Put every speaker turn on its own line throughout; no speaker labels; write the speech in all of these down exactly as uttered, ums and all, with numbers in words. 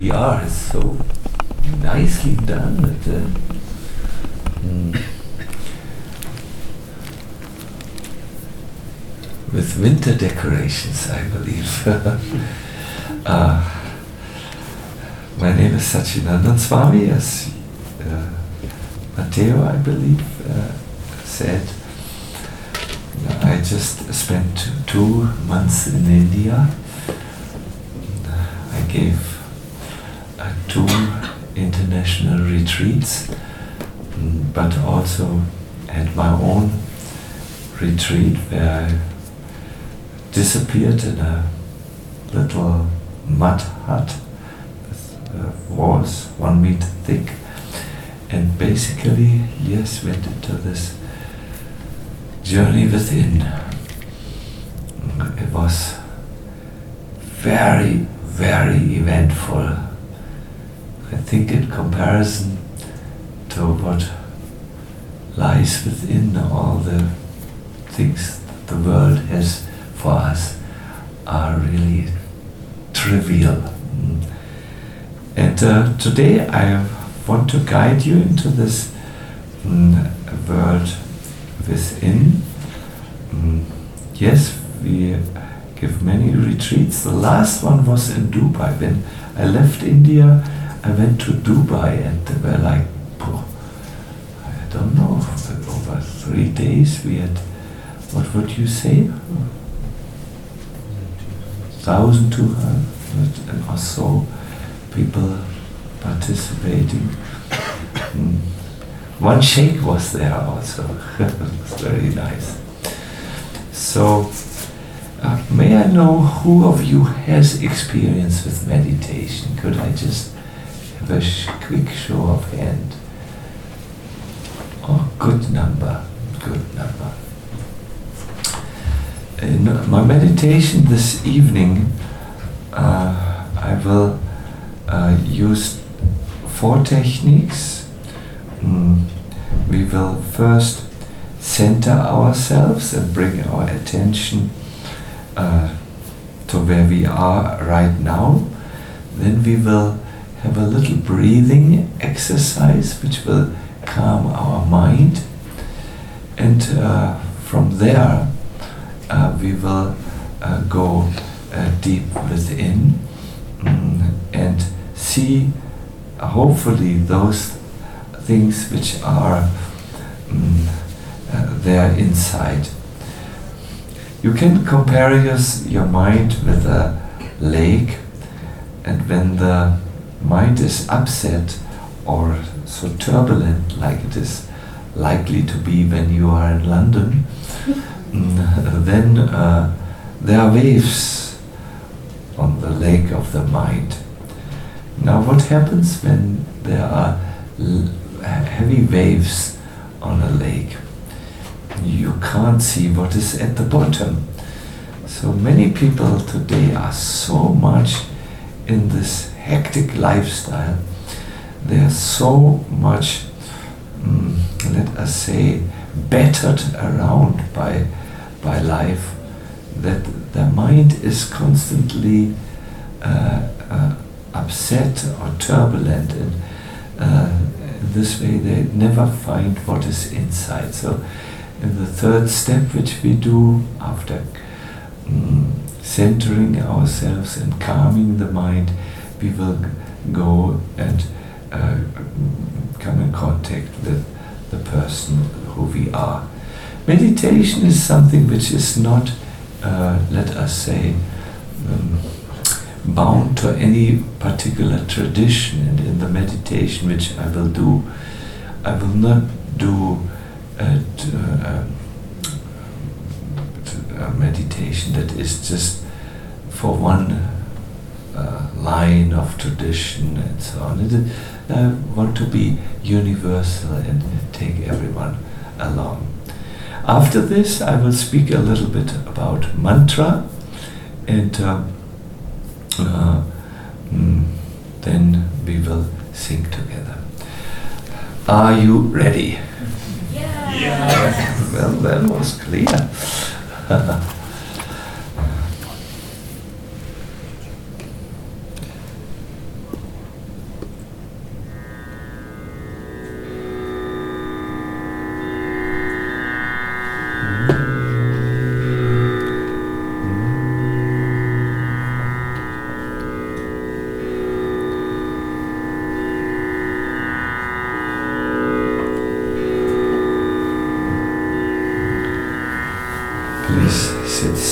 We are so nicely done. That, uh, mm, with winter decorations, I believe. uh, my name is Satchinandan Swami, as uh, Matteo, I believe, uh, said. I just spent two months in India. I gave uh, two international retreats, but also had my own retreat where I disappeared in a little mud hut with uh, walls one meter thick, and basically, yes, went into this journey within. It was very, very eventful. I think in comparison to what lies within, all the things that the world has for us are really trivial. And uh, today I want to guide you into this mm, world within. Mm, yes, we give many retreats. The last one was in Dubai. When I left India, I went to Dubai, and they were like, oh, I don't know, over three days we had, what would you say? one thousand two hundred or so people participating. Mm. One sheikh was there also. It was very nice. So, uh, may I know who of you has experience with meditation? Could I just have a sh- quick show of hand? Oh, good number, good number. In my meditation this evening, uh, I will uh, use four techniques. Mm. We will first center ourselves and bring our attention uh, to where we are right now. Then we will have a little breathing exercise which will calm our mind, and uh, from there uh, we will uh, go uh, deep within mm, and see uh, hopefully those things which are mm, uh, there inside. You can compare your, your mind with a lake, and when the mind is upset or so turbulent like it is likely to be when you are in London, mm, then uh, there are waves on the lake of the mind. Now what happens when there are l- heavy waves on a lake? You can't see what is at the bottom. So many people today are so much in this hectic lifestyle. They are so much, mm, let us say, battered around by, by life that their mind is constantly uh, uh, upset or turbulent, and uh, in this way they never find what is inside. So in the third step which we do after mm, centering ourselves and calming the mind, we will g- go and uh, come in contact with the person who we are. Meditation is something which is not, uh, let us say, um, bound to any particular tradition. And in the meditation which I will do, I will not do a, a, a meditation that is just for one uh, line of tradition and so on. It, I want to be universal and take everyone along. After this, I will speak a little bit about mantra, and uh, uh, mm, then we will sing together. Are you ready?
Yeah.
Yeah. Well, that was clear.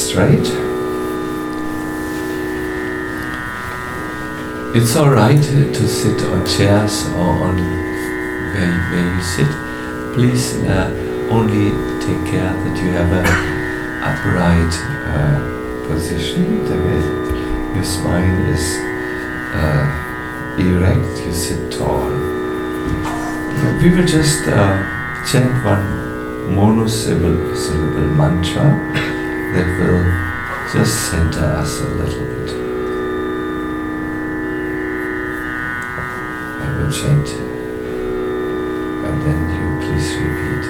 straight. It's alright to sit on chairs or on where, where you sit. Please uh, only take care that you have an upright uh, position, that your spine is uh, erect, you sit tall. We will just uh, chant one monosyllable syllable mantra that will just center us a little bit. I will chant, and then you please repeat.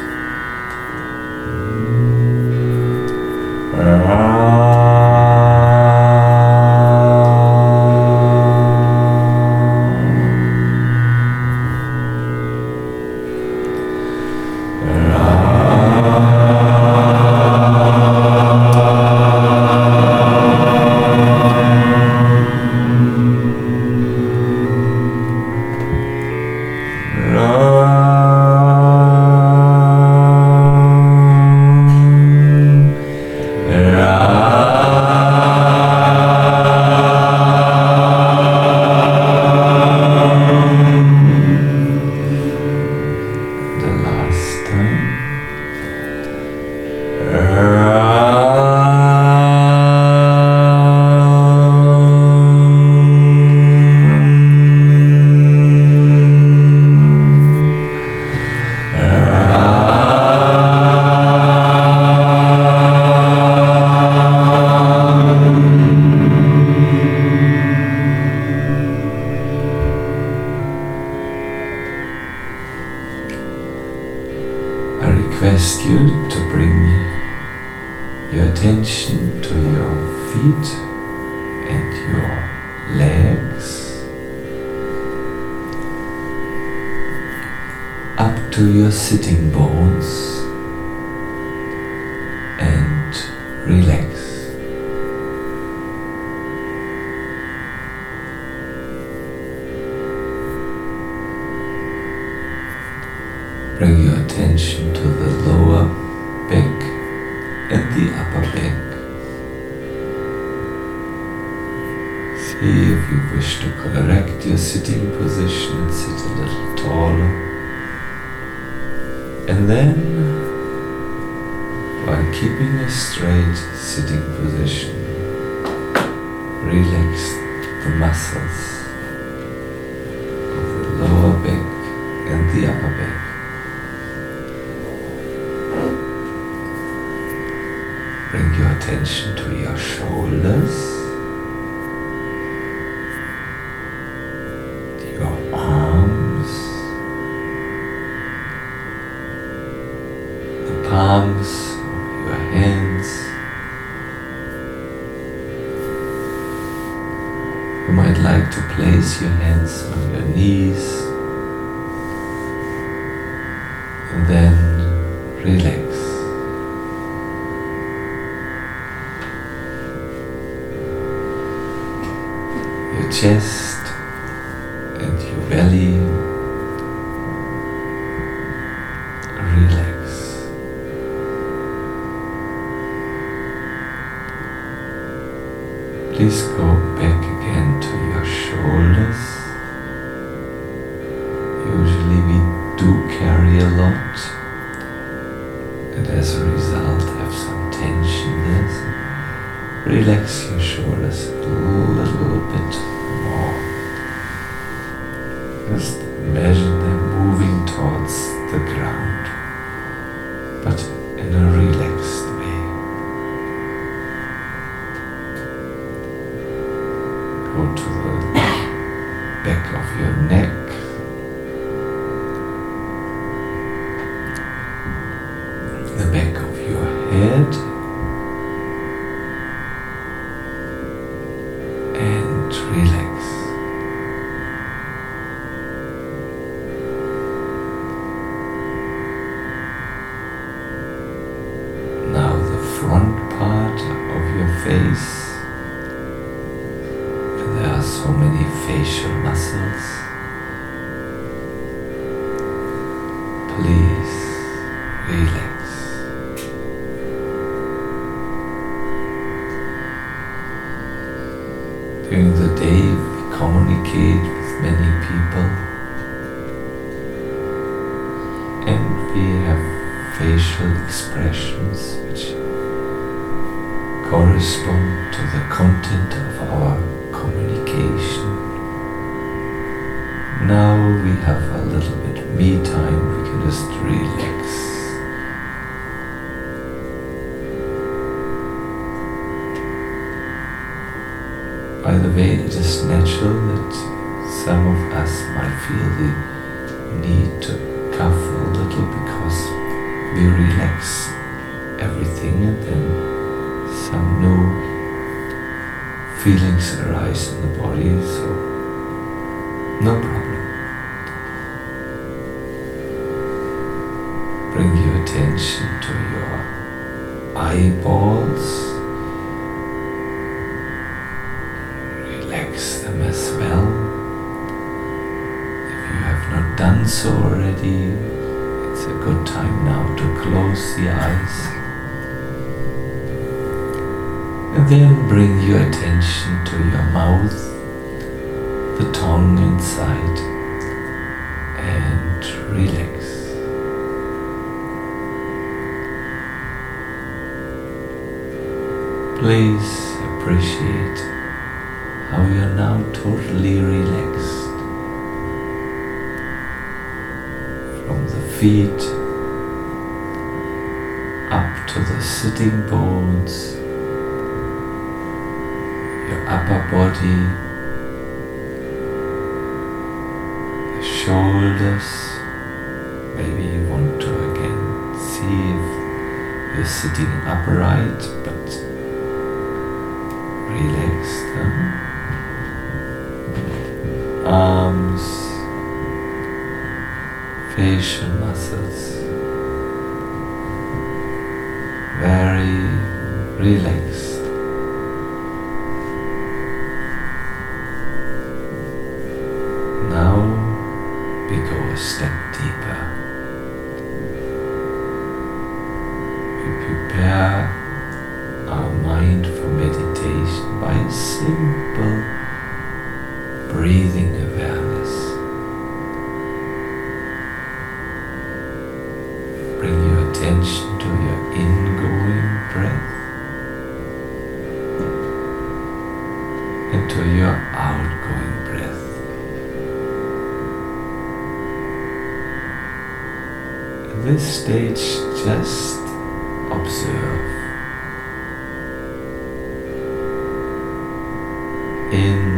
Request you to bring your attention to your feet and your legs, up to your sitting bones, and relax. Bring your attention to the lower back and the upper back. See if you wish to correct your sitting position and sit a little taller. And then, while keeping a straight sitting position, relax the muscles of the lower back and the upper back. Bring your attention to your shoulders, your arms, the palms of your hands. You might like to place your hands on your knees and then relax. Chest and your belly, relax. Please go back again to your shoulders. Usually we do carry a lot, and as a result have some tension there. So relax your shoulders a little bit. Just imagine them moving towards the ground, but in a relaxed way. Go to the back of your neck, the back of your head, and relax. Front part of your face. There are so many facial muscles. Please relax. with many people, and we have facial expressions which correspond to the content of our communication. Now we have a little bit me time, we can just relax. By the way, it is natural that some of us might feel the need to cough a little because we relax everything and then some new feelings arise in the body, so no problem. Bring your attention to your eyeballs. Relax them as well. If you have not done so already, it's a good time now to close the eyes. And then bring your attention to your mouth, the tongue inside, and relax. Please appreciate how you are now totally relaxed. From the feet up to the sitting bones, your upper body, the shoulders. Maybe you want to again see if you're sitting upright, but relax them. Arms, facial muscles, very relaxed. Now we go a step deeper. We prepare our mind for meditation by a simple breathing awareness. Bring your attention to your ingoing breath and to your outgoing breath. At this stage, just observe. In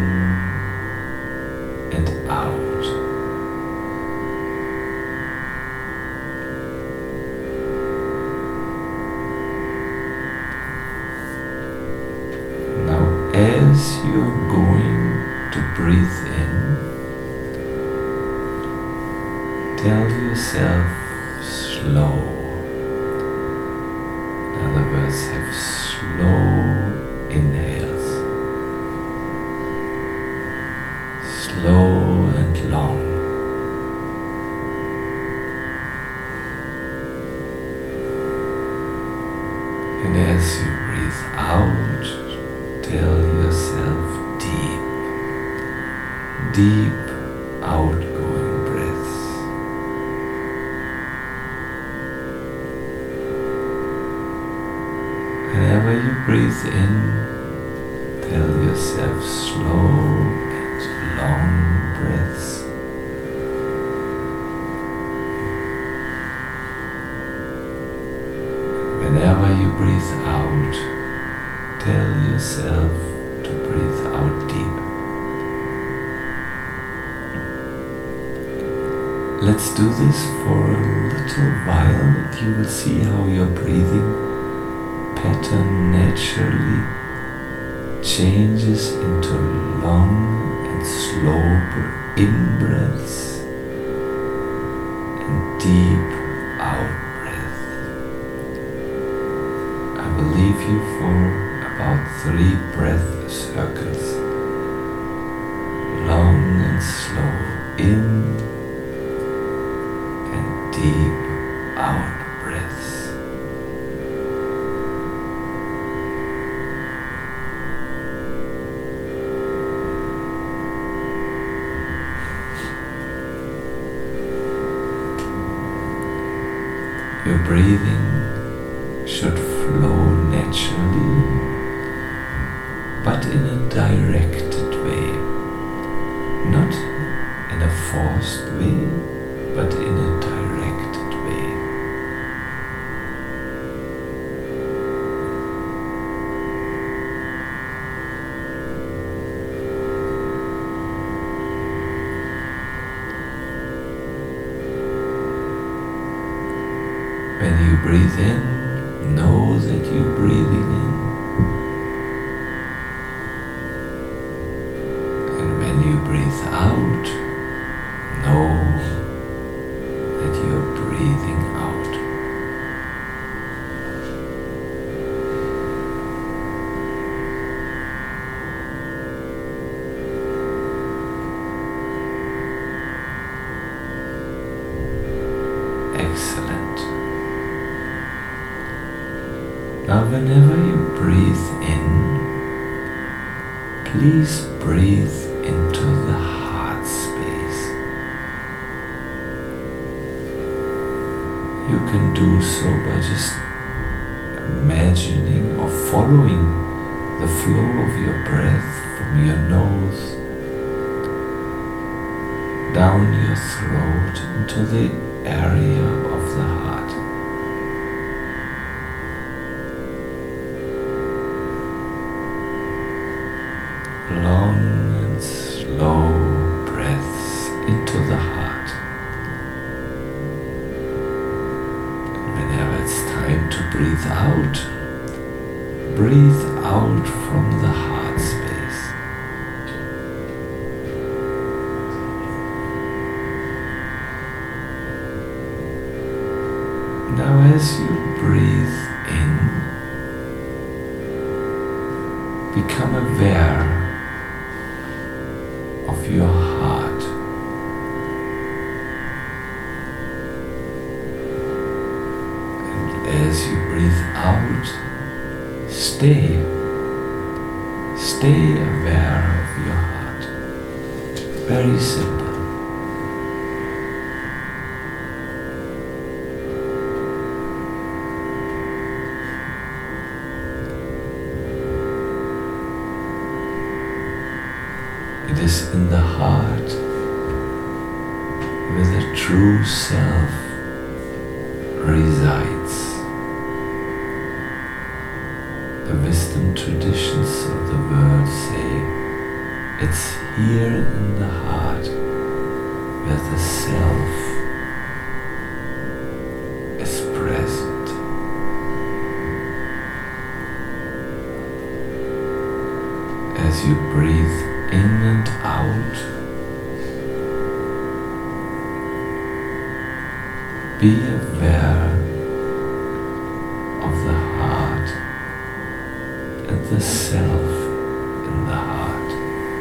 and out. Now, as you're going to breathe in, tell yourself slow. In other words, have slow inhales. Slow and long. And as you breathe out, tell yourself deep, deep outgoing breaths. Whenever you breathe in, tell yourself slow long breaths. Whenever you breathe out, tell yourself to breathe out deep. Let's do this for a little while and you will see how your breathing pattern naturally changes into long slow in-breaths and deep out-breath. I will leave you for about three breath circles. Long and slow in and deep out-breaths. Your breathing should flow naturally, but in a directed way, not in a forced way, but in a directed way. When you breathe in, know that you're breathing in. And when you breathe out, know that you're breathing out. Excellent. Now whenever you breathe in, please breathe into the heart space. You can do so by just imagining or following the flow of your breath from your nose down your throat into the area of the heart. Long and slow breaths into the heart. And whenever it's time to breathe out, breathe out from the heart space. Now as you breathe in, become aware of your heart. And as you breathe out, stay, stay aware of your heart. Very simple. It is in the heart where the true self resides. The wisdom traditions of the world say it's here in the heart where the self is present. As you breathe in and out, be aware of the heart and the self in the heart.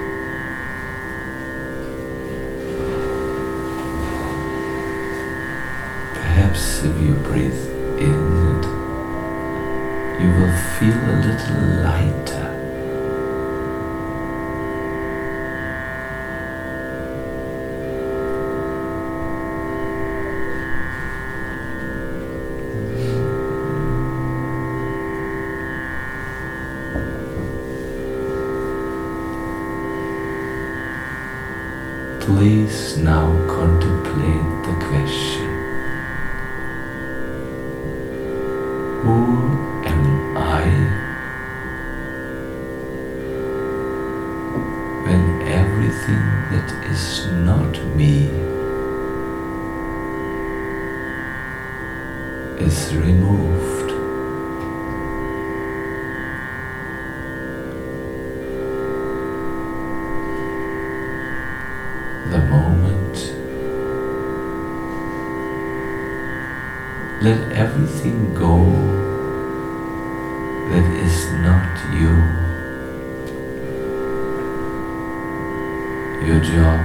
Perhaps if you breathe in, you will feel a little lighter. Please now contemplate the question: who am I when everything that is not me is removed? The moment, let everything go that is not you. Your job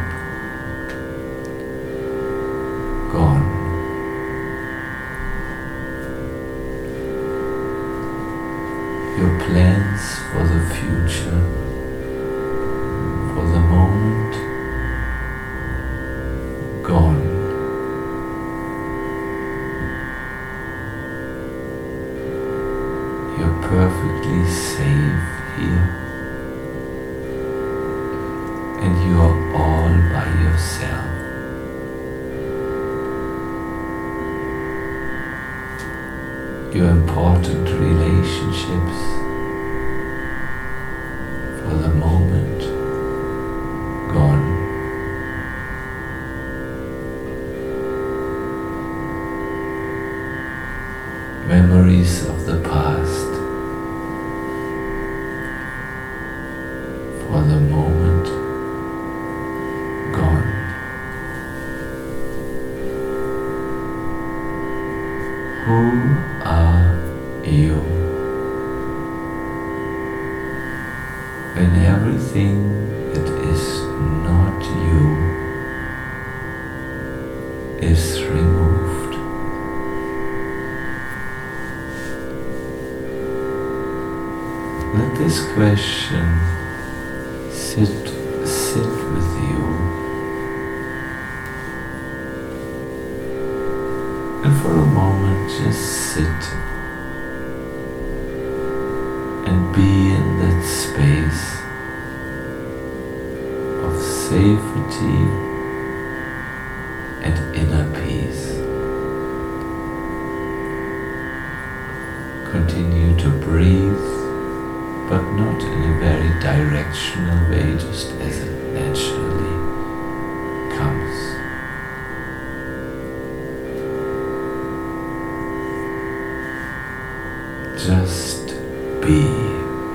gone. Your plans for the future, for the moment, gone. your important relationships for the moment gone. Memories of the past for the moment gone. Who are you when everything that is not you is removed? Let this question sit, sit with you, and for a moment just sit and be in that space of safety and inner peace. Continue to breathe, but not in a very directional way, just as it naturally comes. Just be.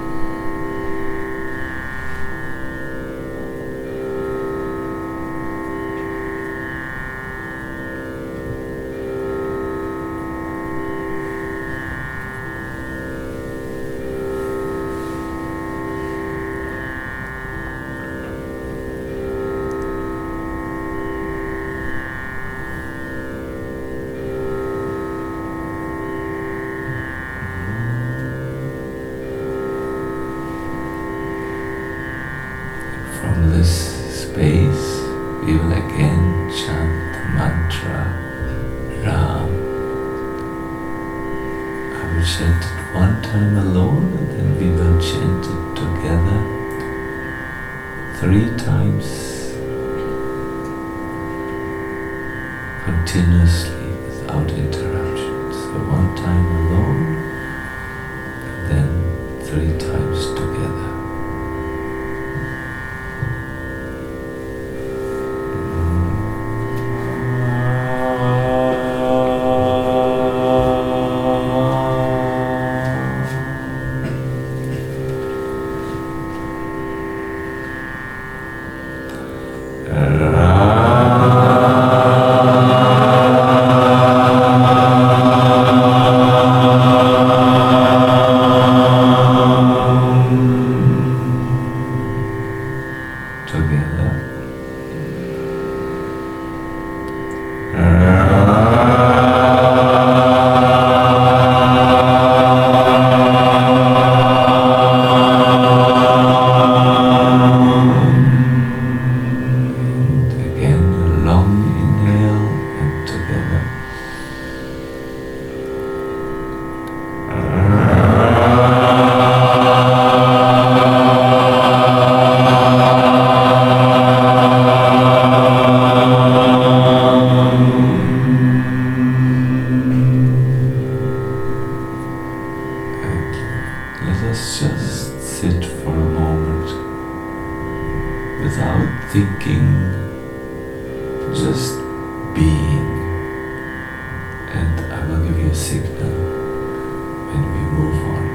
From this space, we will again chant the mantra Ram. I will chant it one time alone, and then we will chant it together three times continuously without interruption. So one time alone, and then three times together. Thinking, just being, and I will give you a signal when we move on.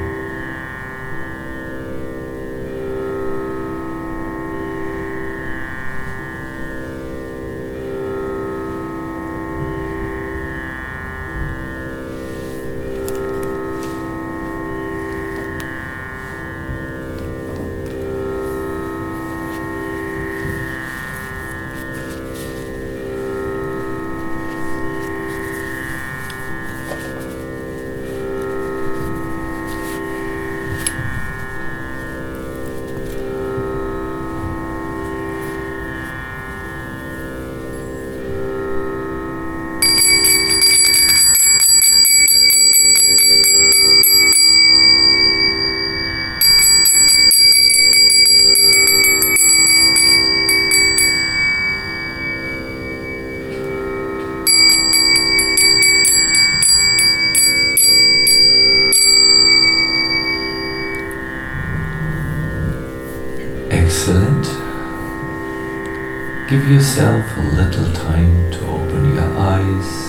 give yourself a little time to open your eyes.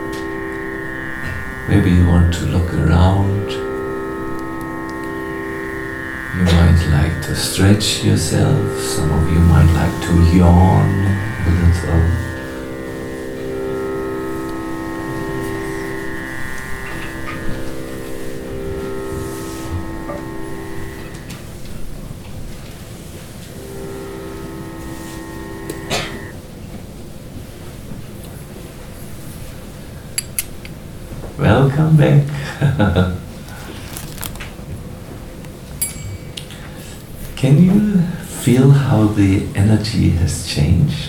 Maybe you want to look around. You might like to stretch yourself. Some of you might like to yawn a little. Welcome back. Can you feel how the energy has changed?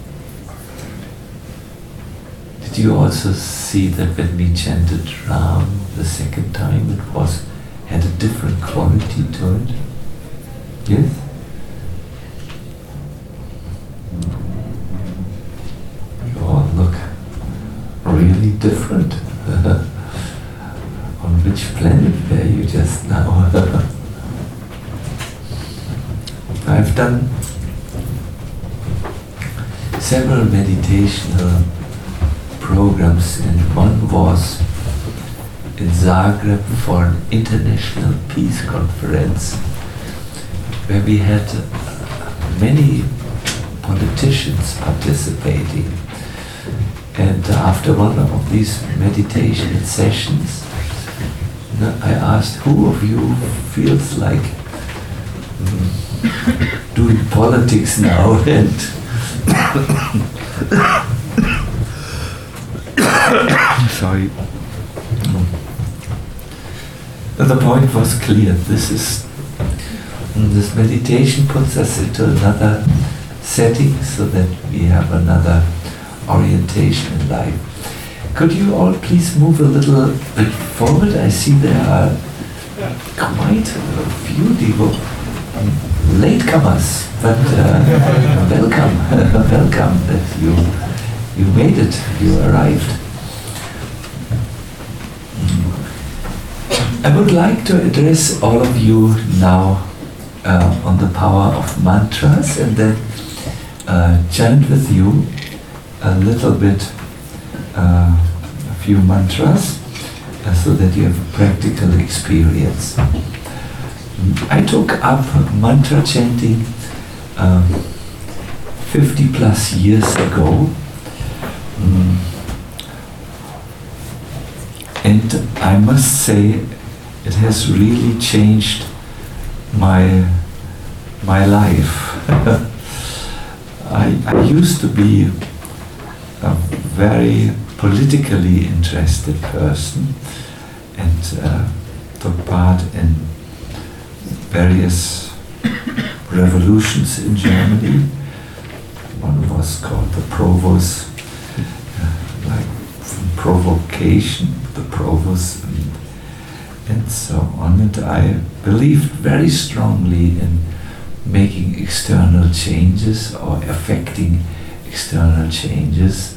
Did you also see that when we chanted Ram the second time, it was had a different quality to it? Yes? You all look really different. On which planet were you just now? I've done several meditational programs, and one was in Zagreb for an international peace conference where we had many politicians participating. And after one of these meditation sessions, I asked, who of you feels like mm, doing politics now? And sorry. And the point was clear. This is this meditation puts us into another setting so that we have another orientation in life. Could you all please move a little bit forward? I see there are quite a few devo- latecomers, but uh, welcome, welcome that you you made it, you arrived. I would like to address all of you now uh, on the power of mantras, and then uh, chant with you a little bit, uh, a few mantras, uh, so that you have a practical experience. I took up mantra chanting um, fifty plus years ago, um, and I must say it has really changed my my life. I, I used to be a very politically interested person and uh, took part in various revolutions in Germany. One was called the Provos, uh, like from provocation, the Provos, and, and so on. And I believed very strongly in making external changes or affecting external changes.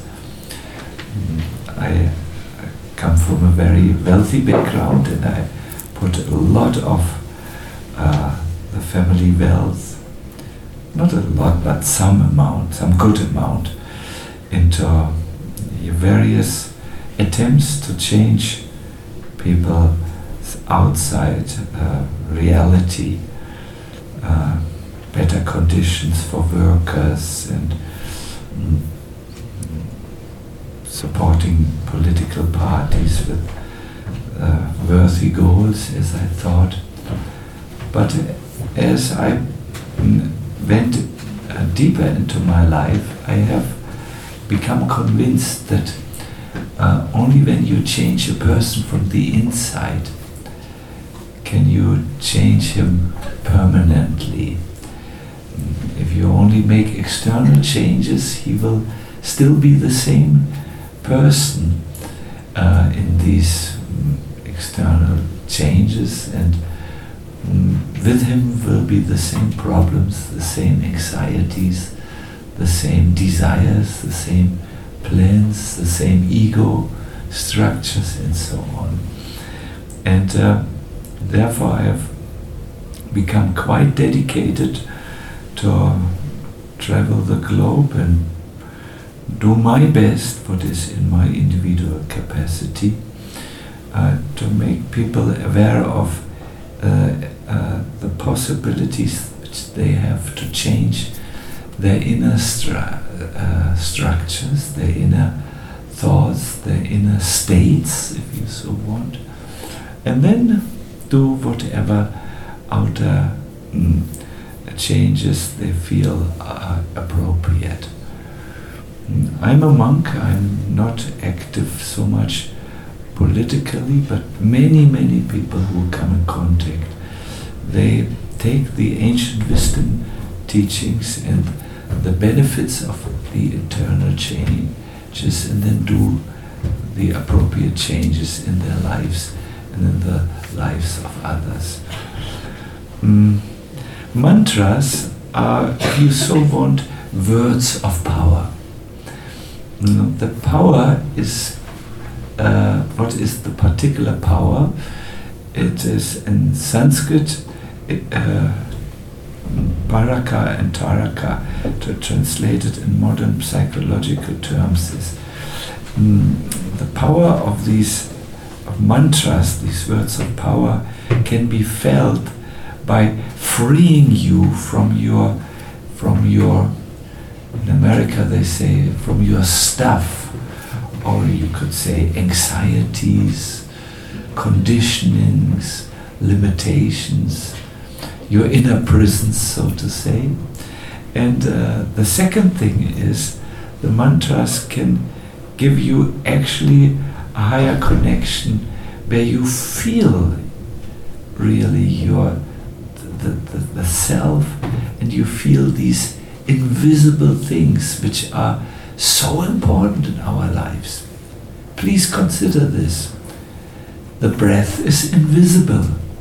I come from a very wealthy background, and I put a lot of uh, the family wealth, not a lot, but some amount, some good amount, into various attempts to change people's outside uh, reality, uh, better conditions for workers, and mm, supporting political parties with uh, worthy goals, as I thought. But as I mm, went uh, deeper into my life, I have become convinced that uh, only when you change a person from the inside can you change him permanently. If you only make external changes, he will still be the same person uh, in these um, external changes, and um, with him will be the same problems, the same anxieties, the same desires, the same plans, the same ego structures, and so on. And uh, therefore I have become quite dedicated to travel the globe and do my best, what is in my individual capacity, uh, to make people aware of uh, uh, the possibilities which they have to change their inner stru- uh, structures, their inner thoughts, their inner states, if you so want, and then do whatever outer mm, changes they feel are appropriate. I'm a monk, I'm not active so much politically, but many, many people who come in contact, they take the ancient wisdom teachings and the benefits of the internal changes and then do the appropriate changes in their lives and in the lives of others. Mm. Mantras are, if you so want, words of power. You know, the power is, uh, what is the particular power? It is in Sanskrit, it, uh, Baraka and Taraka, to translate it in modern psychological terms, is mm, the power of these of mantras, these words of power, can be felt by freeing you from your, from your, in America they say, from your stuff, or you could say anxieties, conditionings, limitations, your inner prisons, so to say. And uh, the second thing is, the mantras can give you actually a higher connection where you feel really your the, the, the self, and you feel these invisible things which are so important in our lives. Please consider this. The breath is invisible.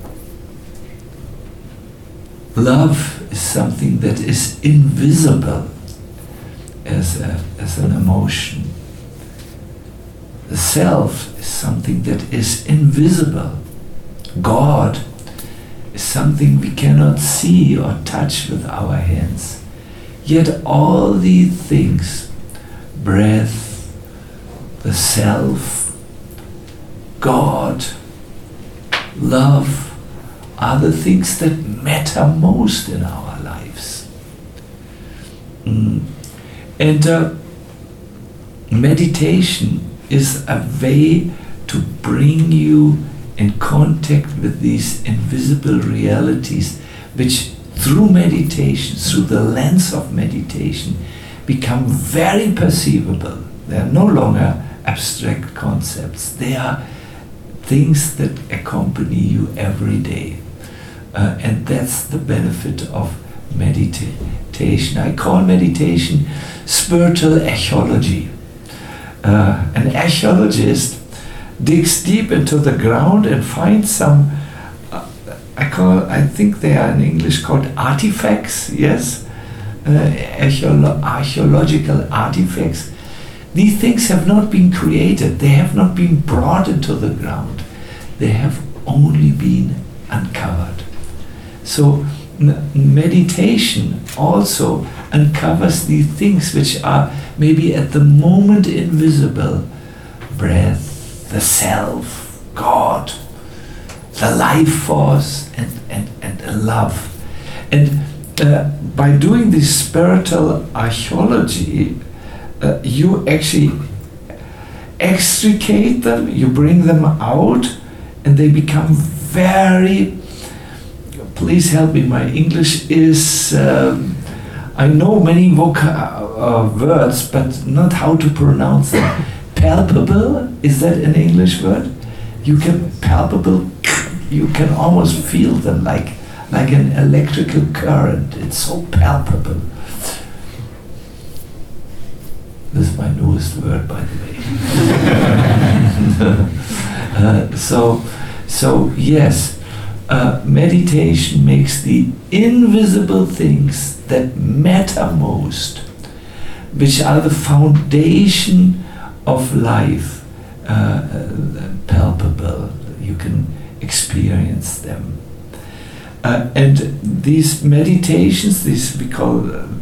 Love is something that is invisible as, a, as an emotion. The self is something that is invisible. God is something we cannot see or touch with our hands. Yet all these things, breath, the self, God, love, are the things that matter most in our lives. Mm. And uh, meditation is a way to bring you in contact with these invisible realities, which through meditation, through the lens of meditation, become very perceivable. They are no longer abstract concepts. They are things that accompany you every day. Uh, and that's the benefit of meditation. I call meditation spiritual archaeology. Uh, an archaeologist digs deep into the ground and finds some, uh, I call, I think they are in English called artifacts, yes? Uh, archeolo- archaeological artifacts. These things have not been created, they have not been brought into the ground, they have only been uncovered. So m- meditation also uncovers these things which are maybe at the moment invisible. Breath, the self, God, the life force, and, and, and love. And uh, by doing this spiritual archaeology, uh, you actually extricate them, you bring them out, and they become very, please help me, my English is, um, I know many voca- uh, words, but not how to pronounce them. Palpable, is that an English word? You can palpable, you can almost feel them like, like an electrical current. It's so palpable. This is my newest word, by the way. uh, so, so yes, uh, meditation makes the invisible things that matter most, which are the foundation of life, uh, uh, palpable. You can experience them. Uh, and these meditations, these we call uh,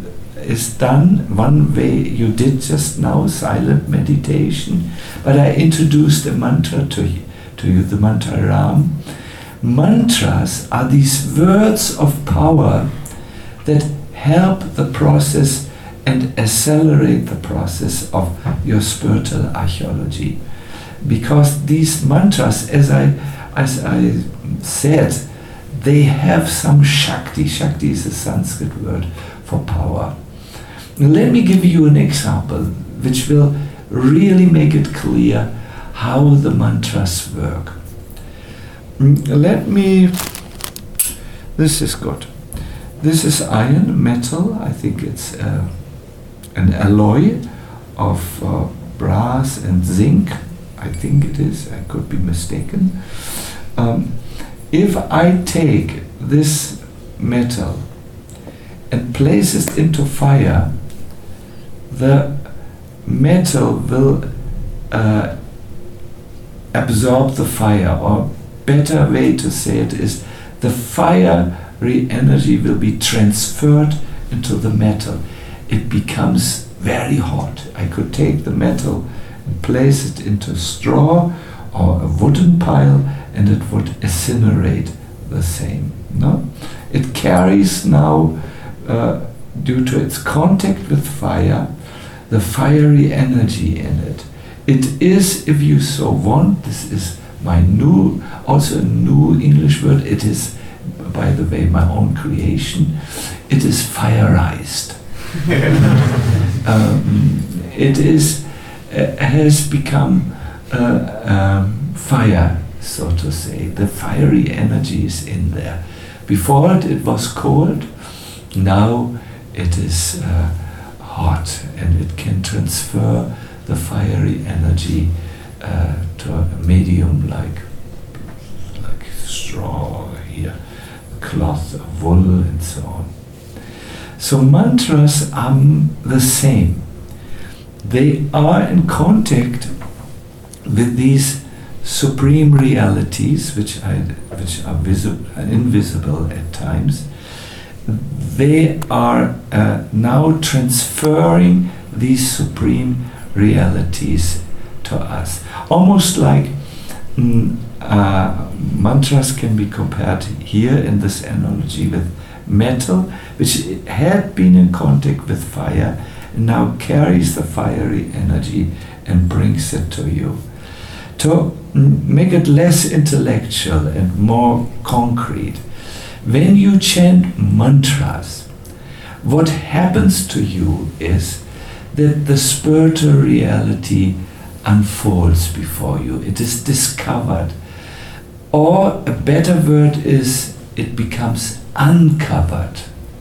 is done one way. You did just now silent meditation, but I introduced a mantra to you, to you the mantra Ram. Mantras are these words of power that help the process and accelerate the process of your spiritual archaeology. Because these mantras, as I, as I said, they have some Shakti. Shakti is a Sanskrit word for power. Let me give you an example which will really make it clear how the mantras work. Let me, this is good. This is iron, metal, I think it's uh, an alloy of uh, brass and zinc. I think it is, I could be mistaken. Um, if I take this metal and place it into fire, the metal will uh, absorb the fire, or better way to say it is the fiery energy will be transferred into the metal. It becomes very hot. I could take the metal and place it into straw or a wooden pile, and it would incinerate the same. No? It carries now, uh, due to its contact with fire, the fiery energy in it. It is, if you so want, this is my new, also a new English word, it is, by the way, my own creation, it is fireized. um, it is, uh, has become uh, um, fire, so to say. The fiery energy is in there. Before it, it was cold, now it is uh, hot, and it can transfer the fiery energy uh, to a medium like like straw here, cloth, wool, and so on. So mantras are the same. They are in contact with these supreme realities, which I, which are visible and invisible at times. They are uh, now transferring these supreme realities to us. Almost like mm, uh, mantras can be compared here in this analogy with metal, which had been in contact with fire and now carries the fiery energy and brings it to you. To mm, make it less intellectual and more concrete, when you chant mantras, what happens to you is that the spiritual reality unfolds before you. It is discovered. Or a better word is, it becomes uncovered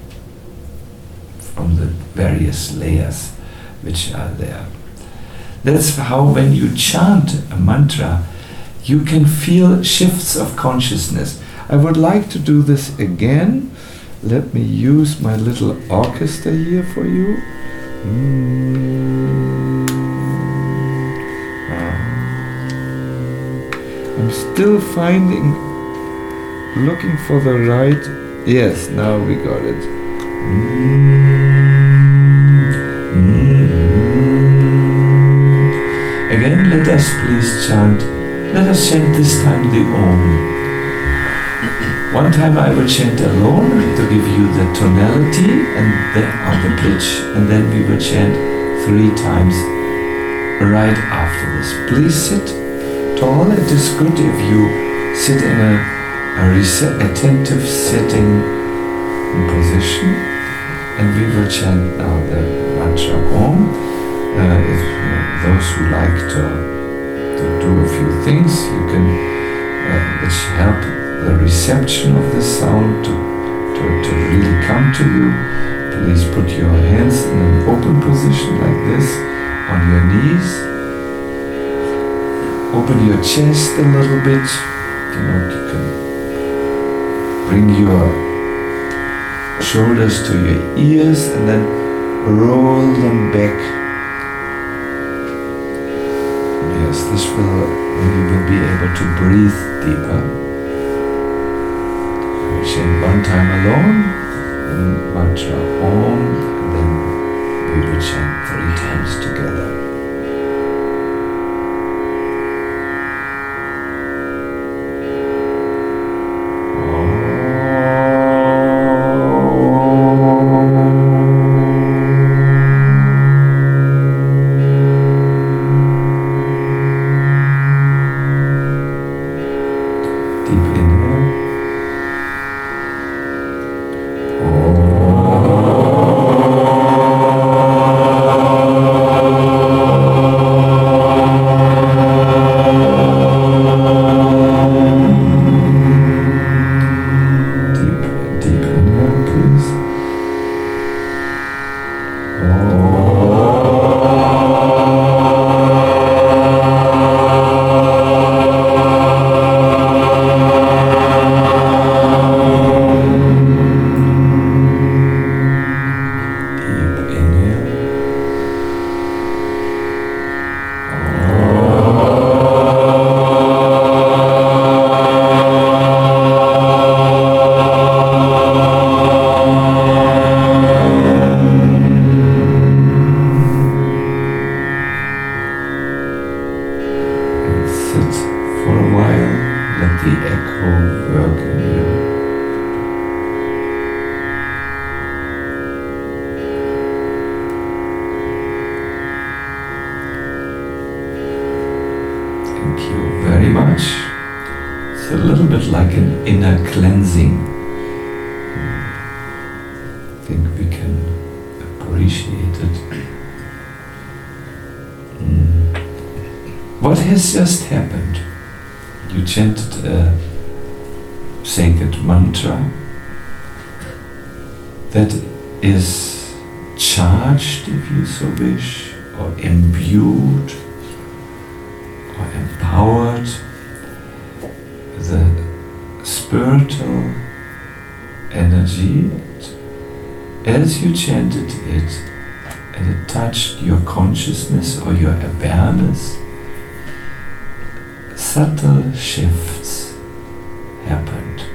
from the various layers which are there. That's how when you chant a mantra, you can feel shifts of consciousness. I would like to do this again. Let me use my little orchestra here for you. Mm. I'm still finding, looking for the right. Yes, now we got it. Again, let us please chant. Let us chant this time the Om. One time I will chant alone to give you the tonality and the, or the pitch, and then we will chant three times right after this. Please sit tall. It is good if you sit in a, a rece- attentive sitting position, and we will chant now the mantra Om. Uh, if uh, those who like to, to do a few things, you can, uh, which help the reception of the sound to, to, to really come to you. Please put your hands in an open position like this on your knees. Open your chest a little bit. You know, you can bring your shoulders to your ears and then roll them back. Yes, this will, you will be able to breathe deeper. Chant one time alone, then mantra Om, and then we will chant three times together. Cleansing. I think we can appreciate it. Mm. What has just happened? You chanted a sacred mantra that is charged, if you so wish, or imbued, or empowered. The spiritual energy, as you chanted it, and it touched your consciousness or your awareness, subtle shifts happened.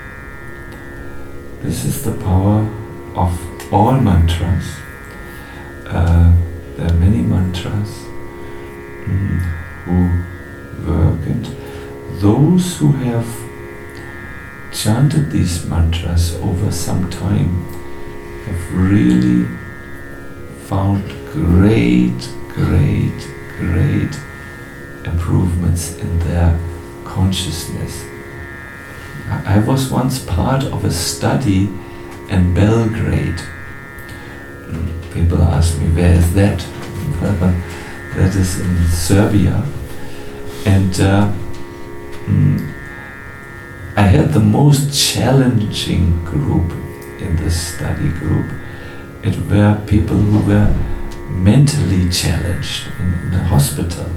This is the power of all mantras. Uh, there are many mantras mm, who work, and those who have chanted these mantras over some time have really found great, great, great improvements in their consciousness. I was once part of a study in Belgrade. People ask me, where is that? That is in Serbia. And uh, mm, I had the most challenging group in this study group. It were people who were mentally challenged in, in a hospital.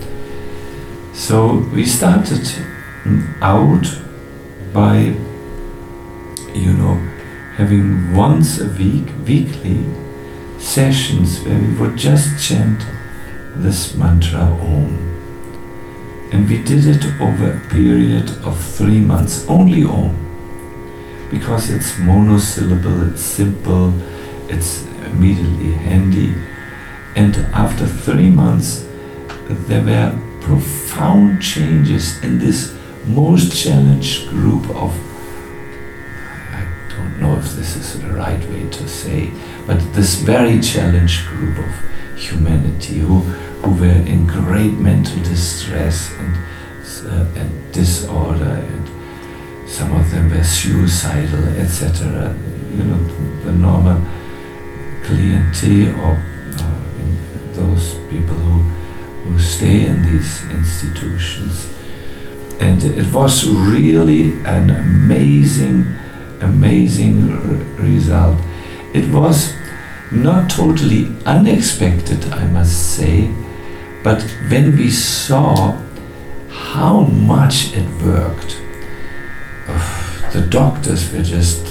So we started out by, you know, having once a week, weekly sessions where we would just chant this mantra Om. And we did it over a period of three months, only Om, because it's monosyllable, it's simple, it's immediately handy. And after three months, there were profound changes in this most challenged group of, I don't know if this is the right way to say, but this very challenged group of humanity who, who were in great mental distress and, uh, and disorder, and some of them were suicidal, et cetera. You know, the normal clientele or uh, in those people who, who stay in these institutions. And it was really an amazing, amazing r- result. It was not totally unexpected, I must say, but when we saw how much it worked, uh, the doctors were just,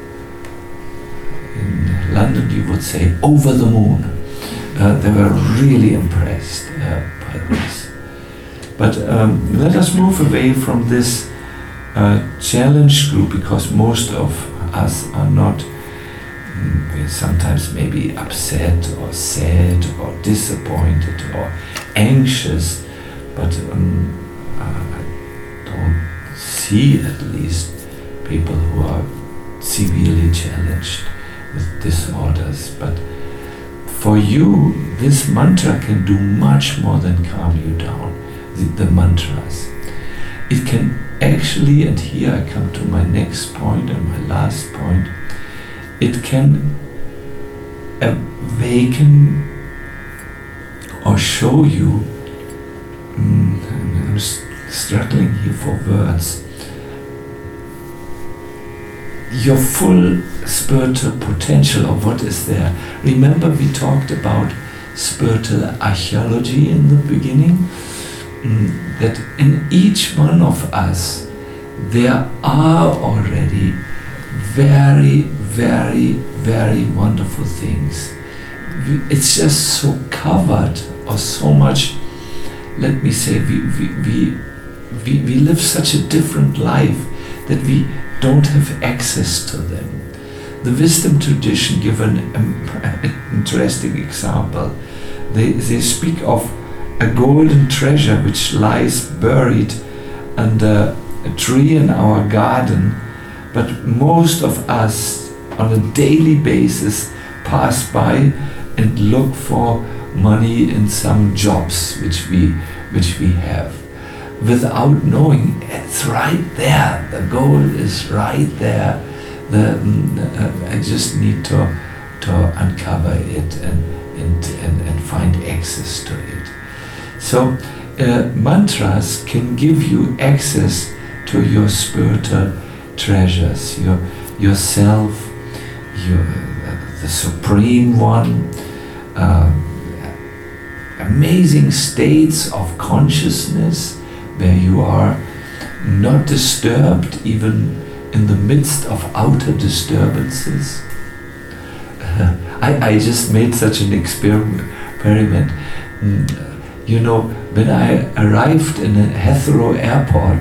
in London you would say, over the moon. Uh, they were really impressed uh, by this. But um, let us move away from this uh, challenge group, because most of us are not mm, we're sometimes maybe upset or sad or disappointed or anxious, but um, uh, I don't see, at least, people who are severely challenged with disorders. But for you, this mantra can do much more than calm you down. The, the mantras. It can actually, and here I come to my next point and my last point, it can awaken or show you, mm, I'm struggling here for words, your full spiritual potential of what is there. Remember, we talked about spiritual archaeology in the beginning, mm, that in each one of us there are already very, very, very wonderful things. It's just so covered, or so much, let me say, we, we, we, we, we live such a different life that we don't have access to them. The wisdom tradition give an, an interesting example. They, they speak of a golden treasure which lies buried under a tree in our garden, but most of us on a daily basis pass by and look for money in some jobs which we which we have, without knowing it's right there. The gold is right there. The uh, I just need to to uncover it and and and, and find access to it. So uh, mantras can give you access to your spiritual treasures, your yourself, your uh, the Supreme One, uh, amazing states of consciousness where you are not disturbed even in the midst of outer disturbances. Uh, I, I just made such an experiment. experiment. You know, when I arrived in a Heathrow airport,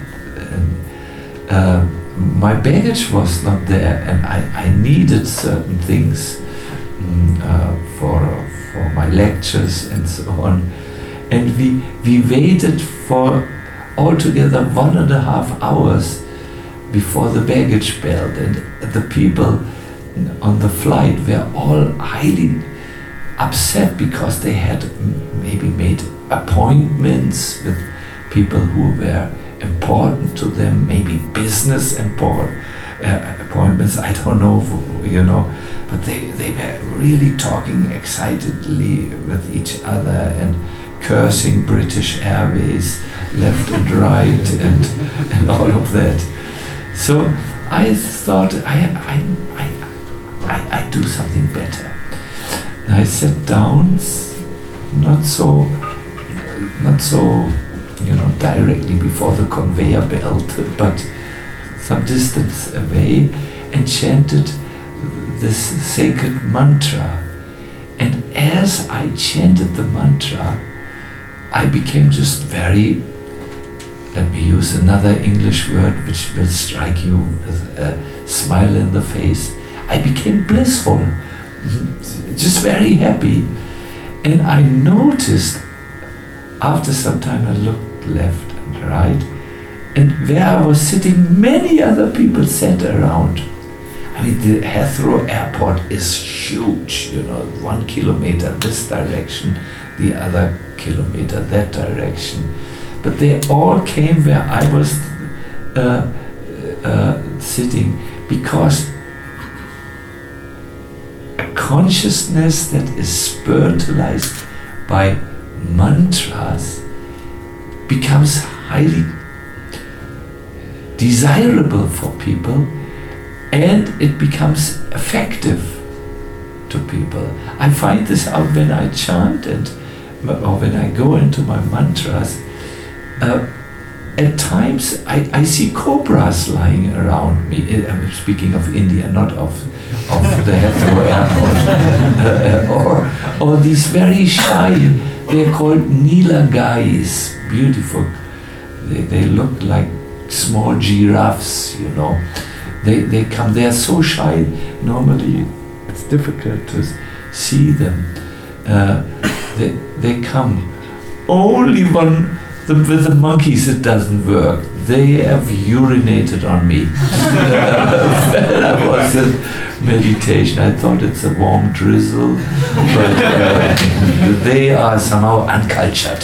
uh, my baggage was not there, and I, I needed certain things um, uh, for for my lectures and so on. And we we waited for altogether one and a half hours before the baggage belt, and the people on the flight were all highly upset because they had maybe made appointments with people who were important to them, maybe business import, uh, appointments, I don't know, you know, but they, they were really talking excitedly with each other and cursing British Airways left and right and, and all of that. So I thought I, I, I, I, I do something better. I sat down, not so, not so, you know, directly before the conveyor belt, but some distance away, and chanted this sacred mantra. And as I chanted the mantra, I became just very, let me use another English word which will strike you with a smile in the face. I became blissful, just very happy. And I noticed, after some time I looked left and right, and where I was sitting, many other people sat around. I mean, the Heathrow airport is huge, you know, one kilometer this direction, the other kilometer that direction. But they all came where I was uh, uh, sitting, because a consciousness that is spiritualized by mantras becomes highly desirable for people, and it becomes effective to people. I find this out when I chant and or when I go into my mantras. Uh, at times I, I see cobras lying around me. I'm speaking of India, not of, of the Heathrow airport. uh, or, or these very shy, they're called nilagais, beautiful. They, they look like small giraffes, you know. They, they come, they are so shy. Normally it's difficult to see them. Uh, they, they come. Only one, the, with the monkeys it doesn't work. They have urinated on me. When I was in meditation, I thought it's a warm drizzle, but uh, they are somehow uncultured.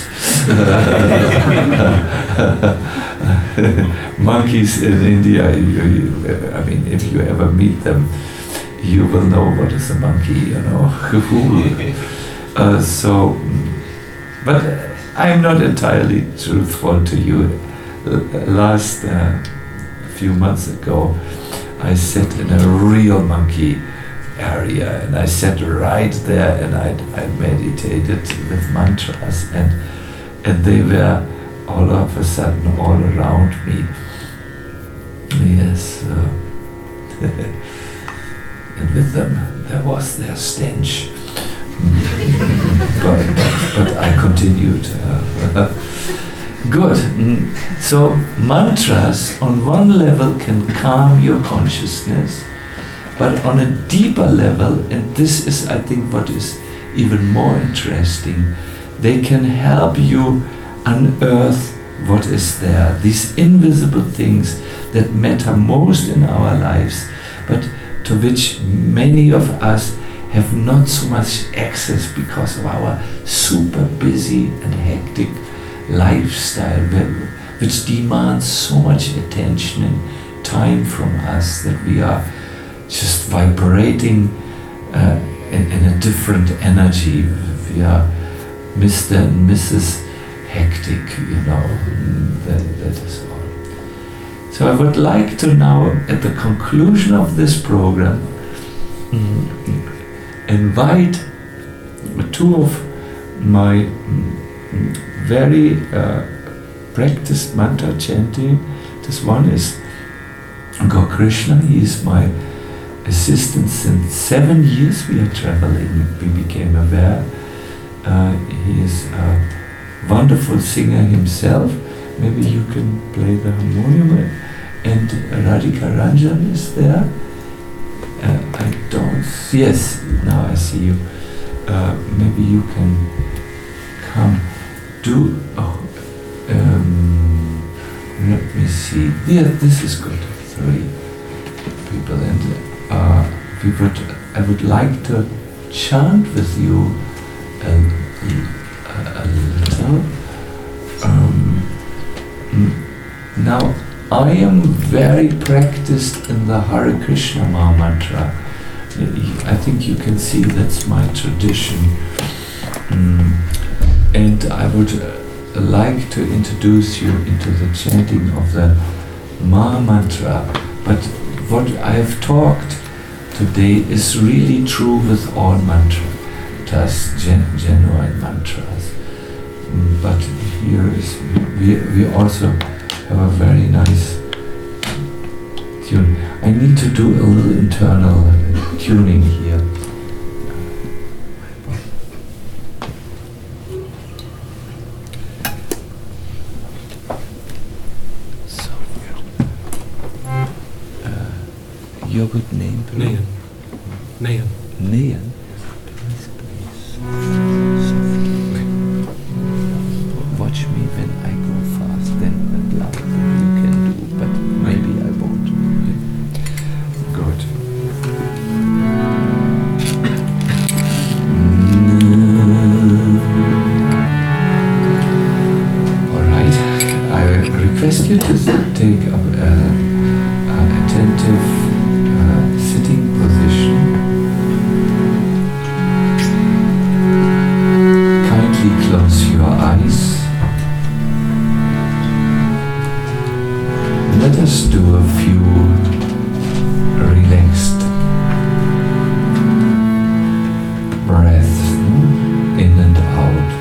Monkeys in India, you, you, I mean, if you ever meet them, you will know what is a monkey, you know. uh, so, but I'm not entirely truthful to you. Last uh, few months ago, I sat in a real monkey area, and I sat right there, and I, I meditated with mantras, and and they were all of a sudden all around me. Yes, uh, and with them there was their stench. but, but, but I continued. Uh, Good. So mantras on one level can calm your consciousness, but on a deeper level, and this is I think what is even more interesting, they can help you unearth what is there, these invisible things that matter most in our lives, but to which many of us have not so much access because of our super busy and hectic lifestyle, which demands so much attention and time from us that we are just vibrating uh, in, in a different energy. We are Mister and Missus Hectic, you know, that, that is all. So I would like to now, at the conclusion of this program, mm, invite two of my mm, very uh, practiced mantra chanting. This one is Gaur Krishna. He is my assistant since seven years. We are traveling. We became aware. Uh, he is a wonderful singer himself. Maybe you can play the harmonium. And Radhika Ranjan is there. Uh, I don't. Yes, now I see you. Uh, maybe you can come. Do, oh, um, let me see. Yeah, this is good. Three people, and uh, we would. I would like to chant with you a, a, a little. Um, now, I am very practiced in the Hare Krishna Maha Mantra. I think you can see that's my tradition. Mm. And I would uh, like to introduce you into the chanting of the Maha Mantra. But what I have talked today is really true with all mantras, gen genuine mantras. Mm, but here is, we, we also have a very nice tune. I need to do a little internal tuning here. Your good name, please?
Nayan. Nayan.
Nayan. Please, please. Watch me when I go fast, then and loud you can do, but maybe I won't. Good. All right. I request you to take up uh, an attentive sitting position. Kindly close your eyes. Let us do a few relaxed breaths in and out.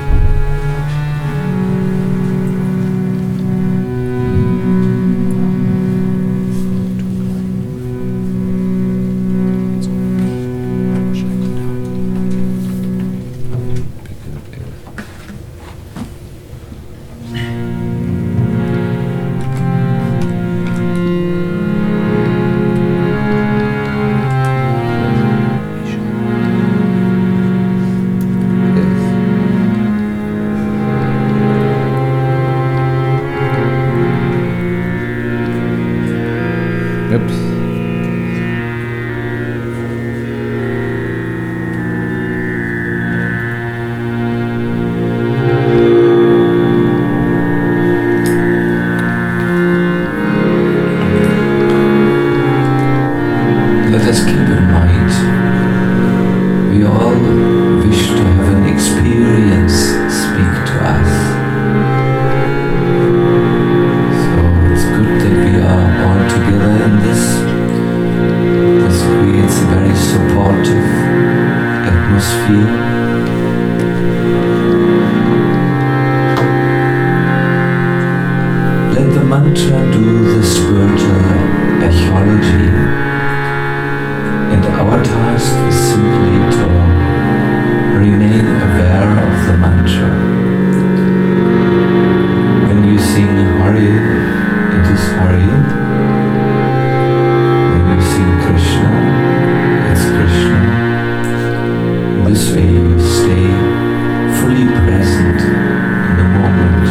mantra do the spiritual ecology, and our task is simply to remain aware of the mantra. When you sing Hari, it is Hari. When you sing Krishna, it's Krishna. This way you stay fully present in the moment.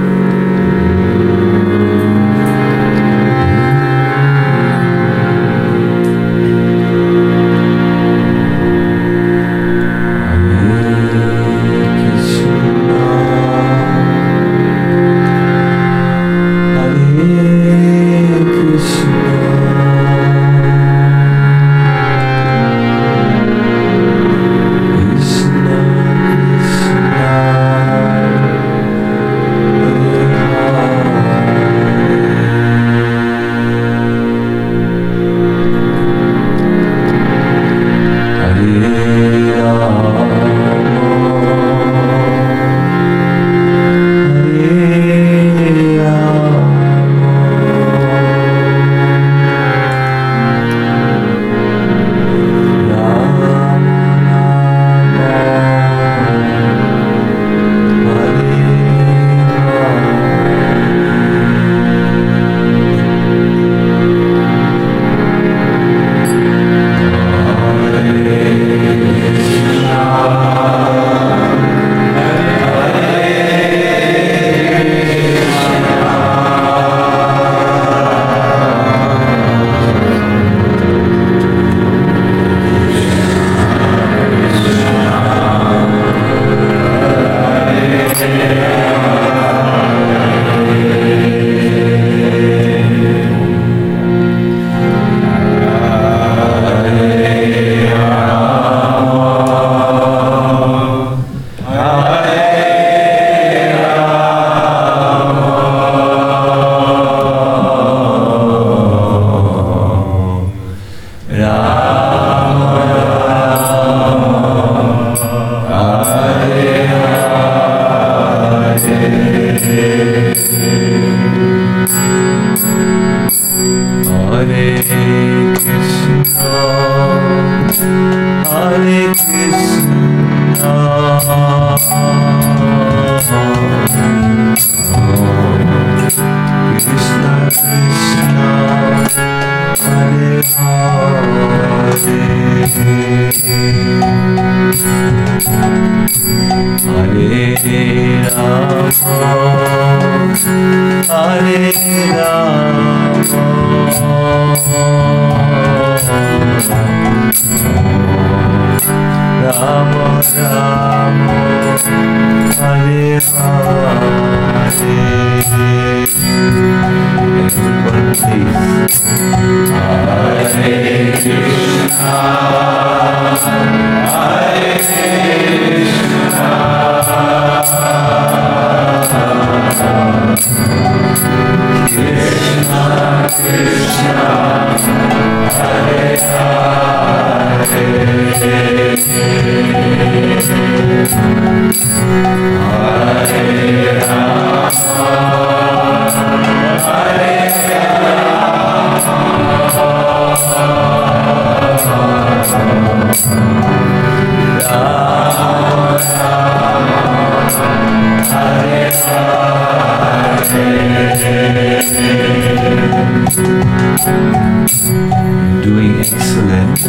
Doing excellent.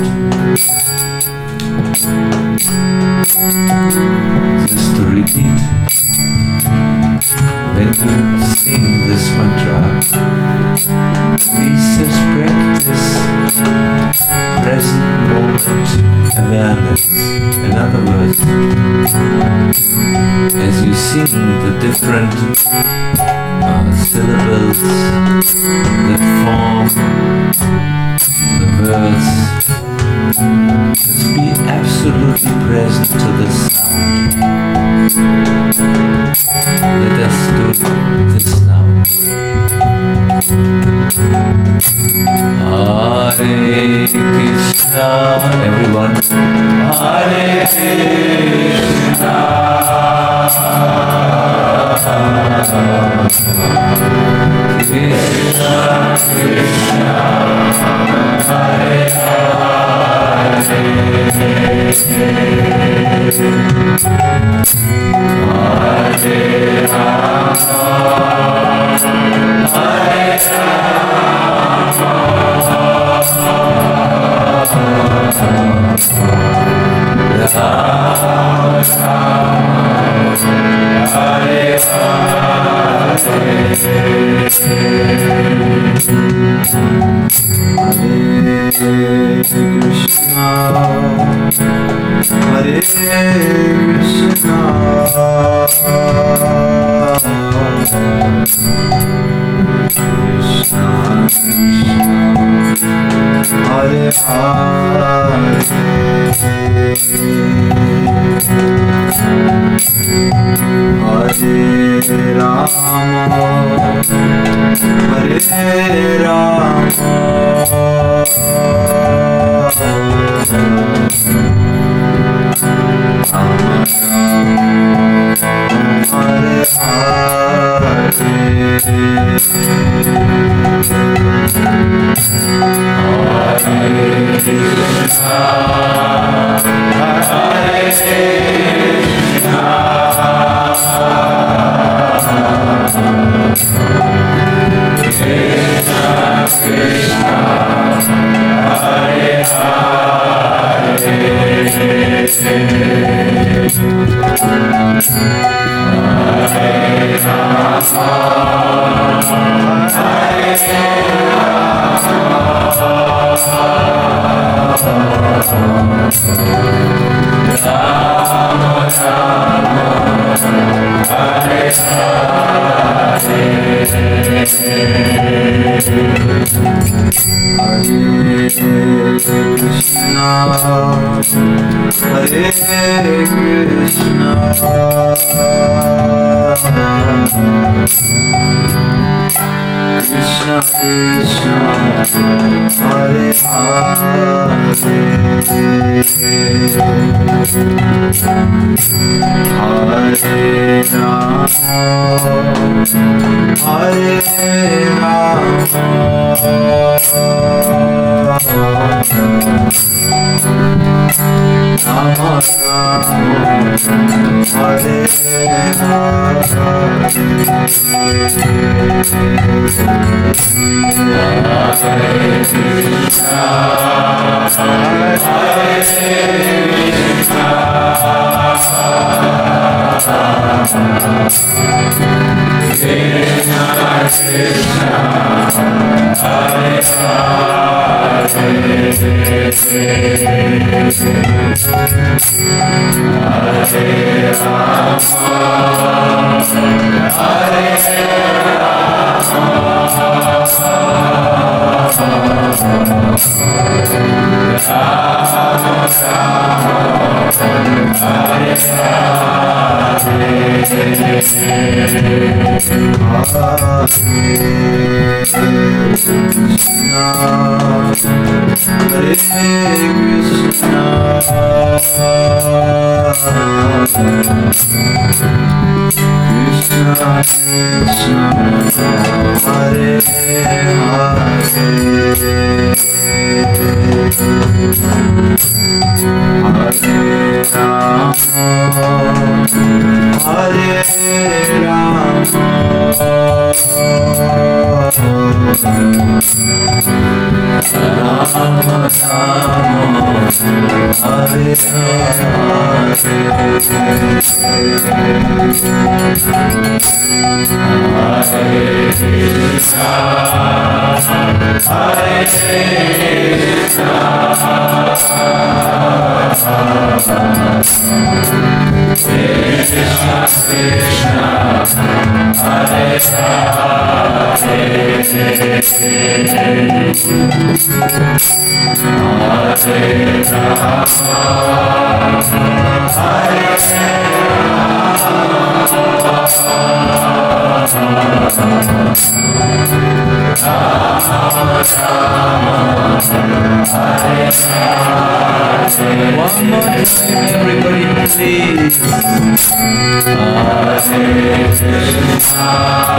Just to repeat, when you sing this mantra, please just practice present moment awareness. In other words, as you sing the different uh, syllables that form the words, just be absolutely present to the sound. Let us do this now. Hare Krishna, everyone. Hare Krishna, Hare Krishna,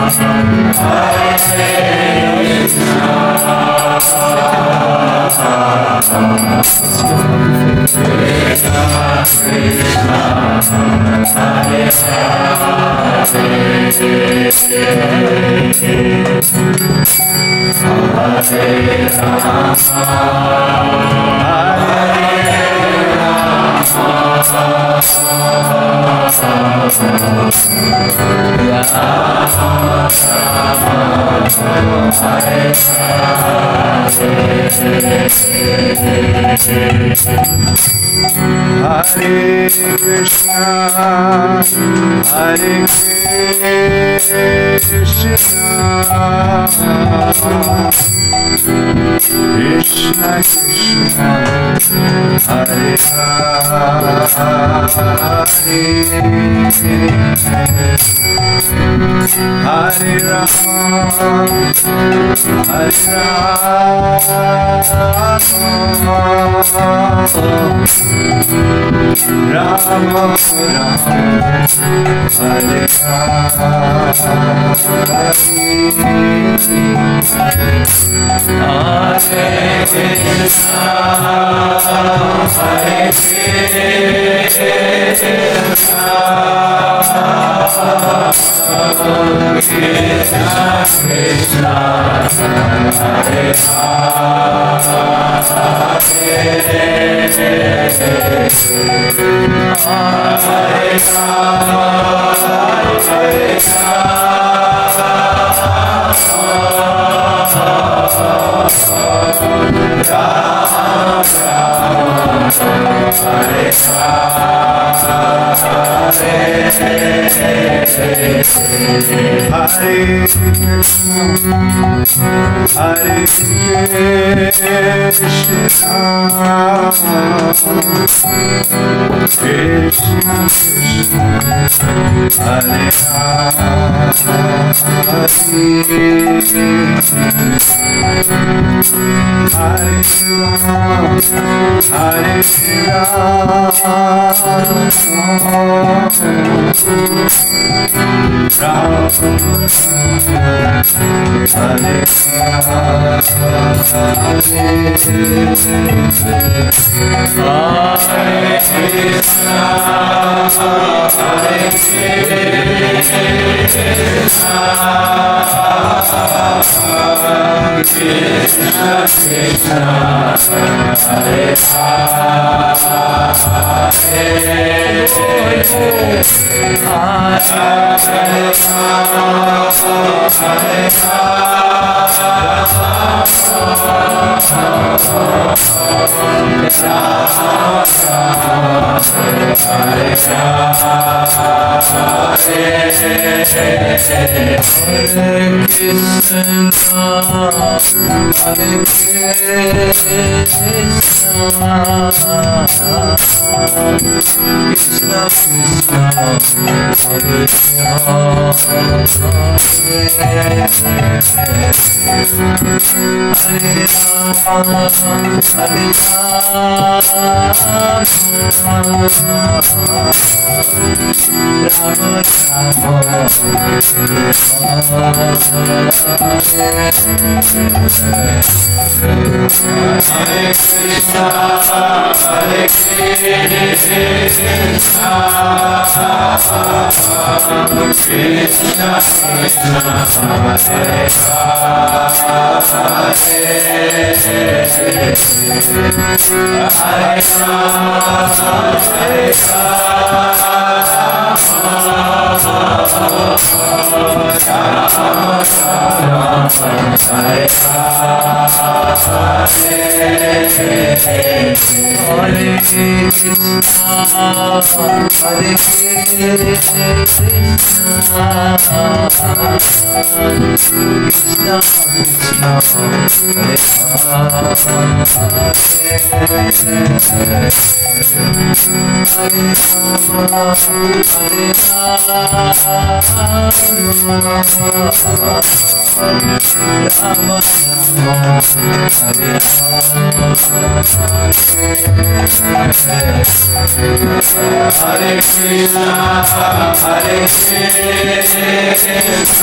Hare Krishna, Hare Krishna,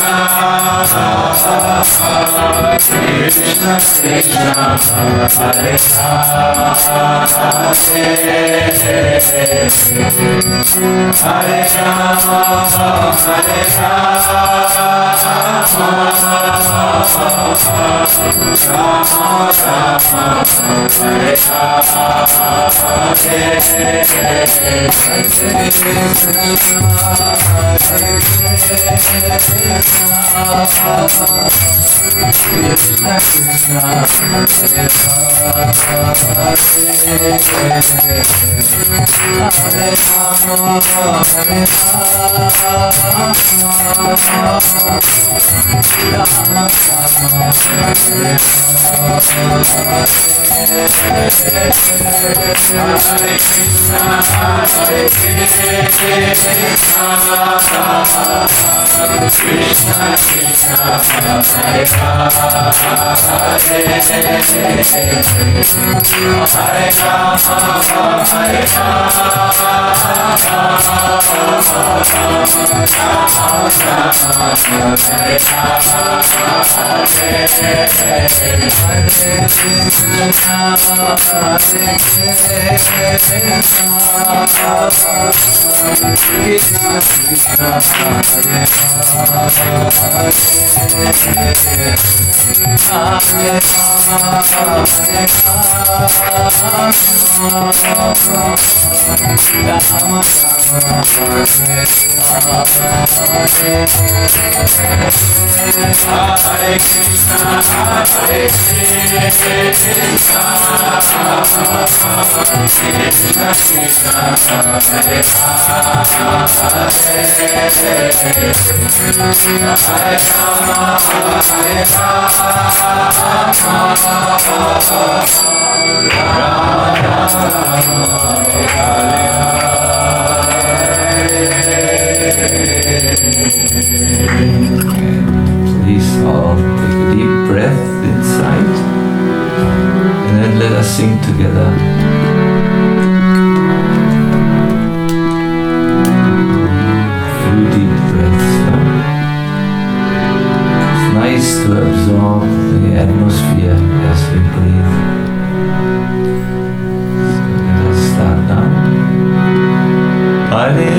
Krishna Krishna Hare Hare Rama Hare Rama Rama Rama Hare Hare Krishna Krishna Hare Hare Rama Hare
Please all take a deep breath inside and then let us sing together. Few deep breaths. Huh? It's nice to absorb the atmosphere as we breathe. So let us start now. Hare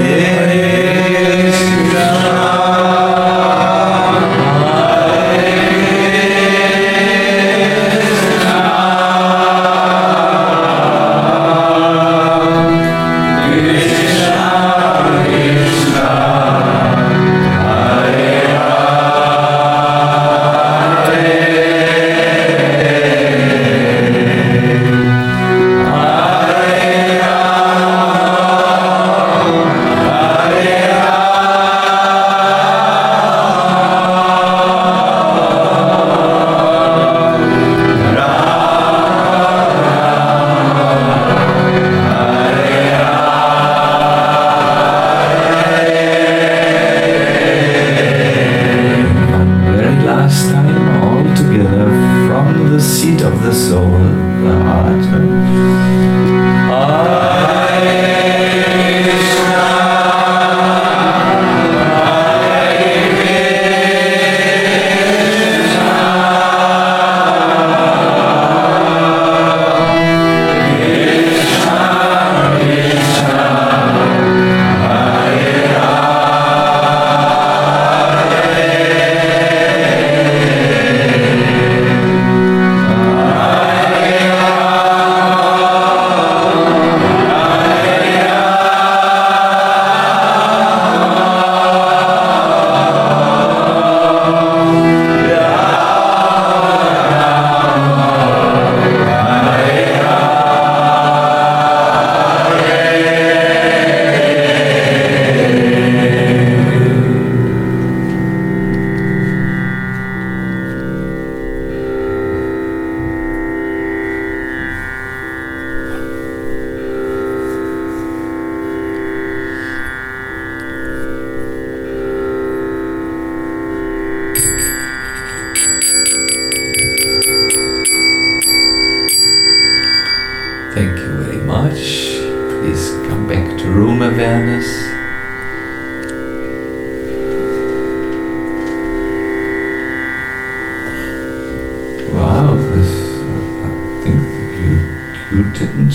room awareness.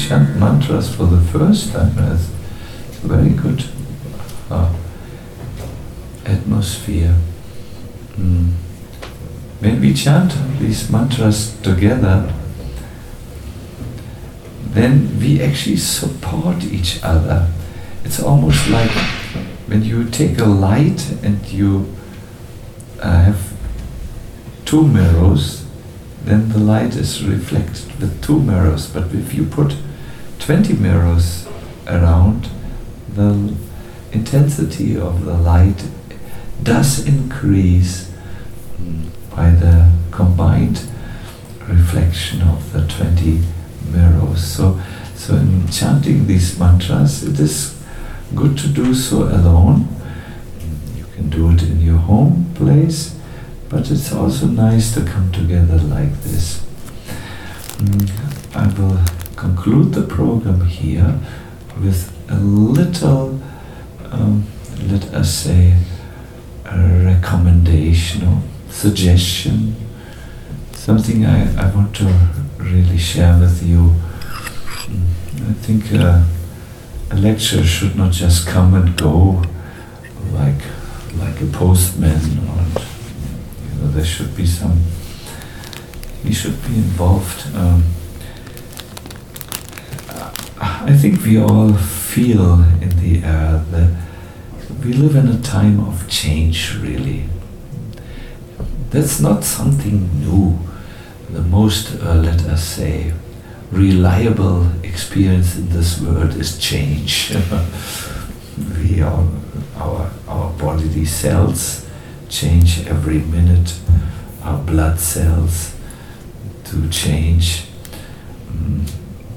chant mantras for the first time, it's a very good uh, atmosphere. Mm. When we chant these mantras together, then we actually support each other. It's almost like when you take a light and you uh, have two mirrors, then the light is reflected with two mirrors. But if you put twenty mirrors around, the intensity of the light does increase by the combined reflection of the twenty mirrors. So, so in chanting these mantras, it is good to do so alone. You can do it in your home place, but it's also nice to come together like this. Mm, I will conclude the program here with a little, um, let us say, a recommendation or suggestion, something I, I want to really share with you. Mm, I think uh, a lecture should not just come and go like like a postman, or you know, there should be some, we should be involved. Um, I think we all feel in the air that we live in a time of change, really. That's not something new. The most, uh, let us say, reliable experience in this world is change. we are, our, our bodily cells change every minute, our blood cells to change. Mm.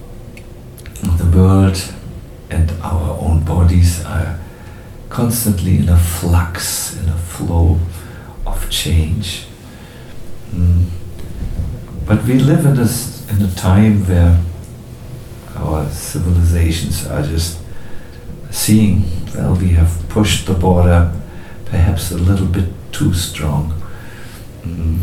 The world and our own bodies are constantly in a flux, in a flow of change. Mm. But we live in, this, in a time where our civilizations are just seeing, well, we have pushed the border perhaps a little bit too strong. Mm.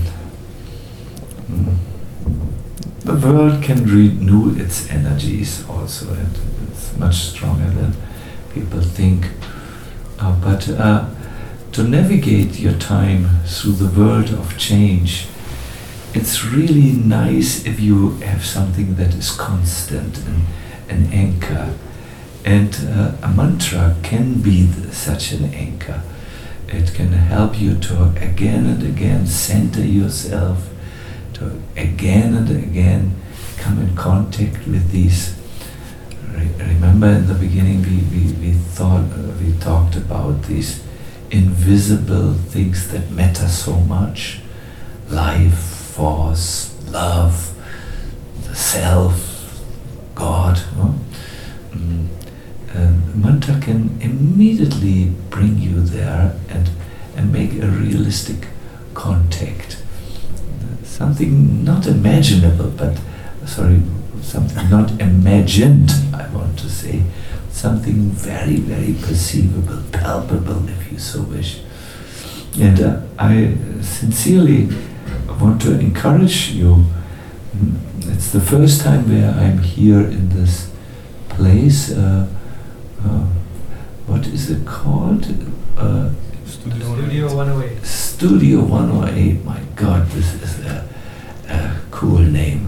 Mm. The world can renew its energies also, and it's much stronger than people think. Uh, but uh, to navigate your time through the world of change, it's really nice if you have something that is constant, and an anchor. And uh, a mantra can be th- such an anchor. It can help you to again and again center yourself, to again and again come in contact with these. Re- remember in the beginning we, we, we thought, uh, we talked about these invisible things that matter so much. Life, force, love, the self, God. Huh? Mm. Uh, mantra can immediately bring you there and, and make a realistic contact. Something not imaginable, but, sorry, something not imagined, I want to say. Something very, very perceivable, palpable, if you so wish. And uh, I sincerely want to encourage you. It's the first time where I'm here in this place. Uh, uh, what is it called? Uh,
Studio one oh eight.
Studio one oh eight. My God, this is a, a cool name.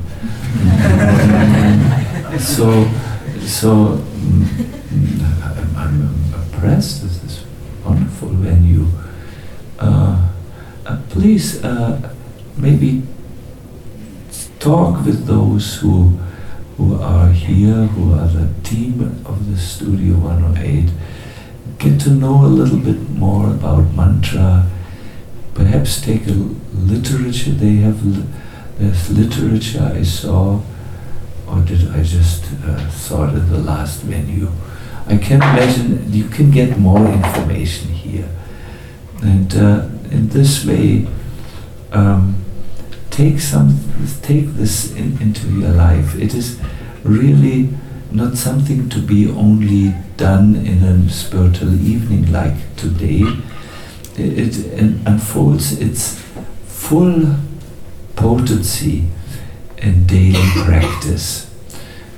so, so mm, I'm, I'm impressed. This is a wonderful venue. Uh, uh, please, uh, maybe talk with those who who are here, who are the team of the Studio one oh eight. Get to know a little bit more about mantra. Perhaps take a literature. They have li- there's literature I saw, or did I just uh, saw it at the last venue? I can imagine you can get more information here, and uh, in this way, um, take some, take this in, into your life. It is really not something to be only done in a spiritual evening like today. It, it unfolds its full potency in daily practice.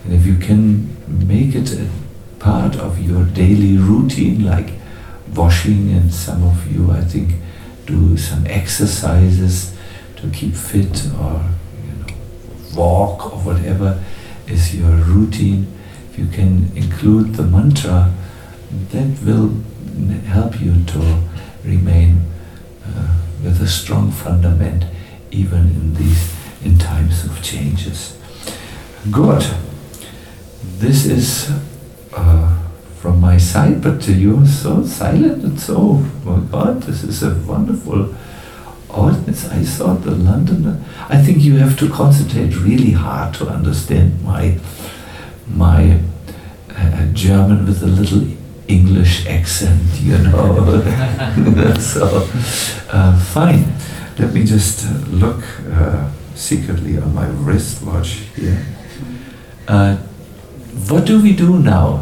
And if you can make it a part of your daily routine, like washing, and some of you, I think, do some exercises to keep fit, or you know, walk, or whatever is your routine. If you can include the mantra, that will help you to remain uh, with a strong fundament, even in these in times of changes. Good. This is uh, from my side, but you're so silent and so, oh my God, this is a wonderful audience. I thought the London, I think you have to concentrate really hard to understand my my uh, German with a little English accent, you know. So, uh, fine. Let me just uh, look uh, secretly on my wristwatch here. Uh, what do we do now?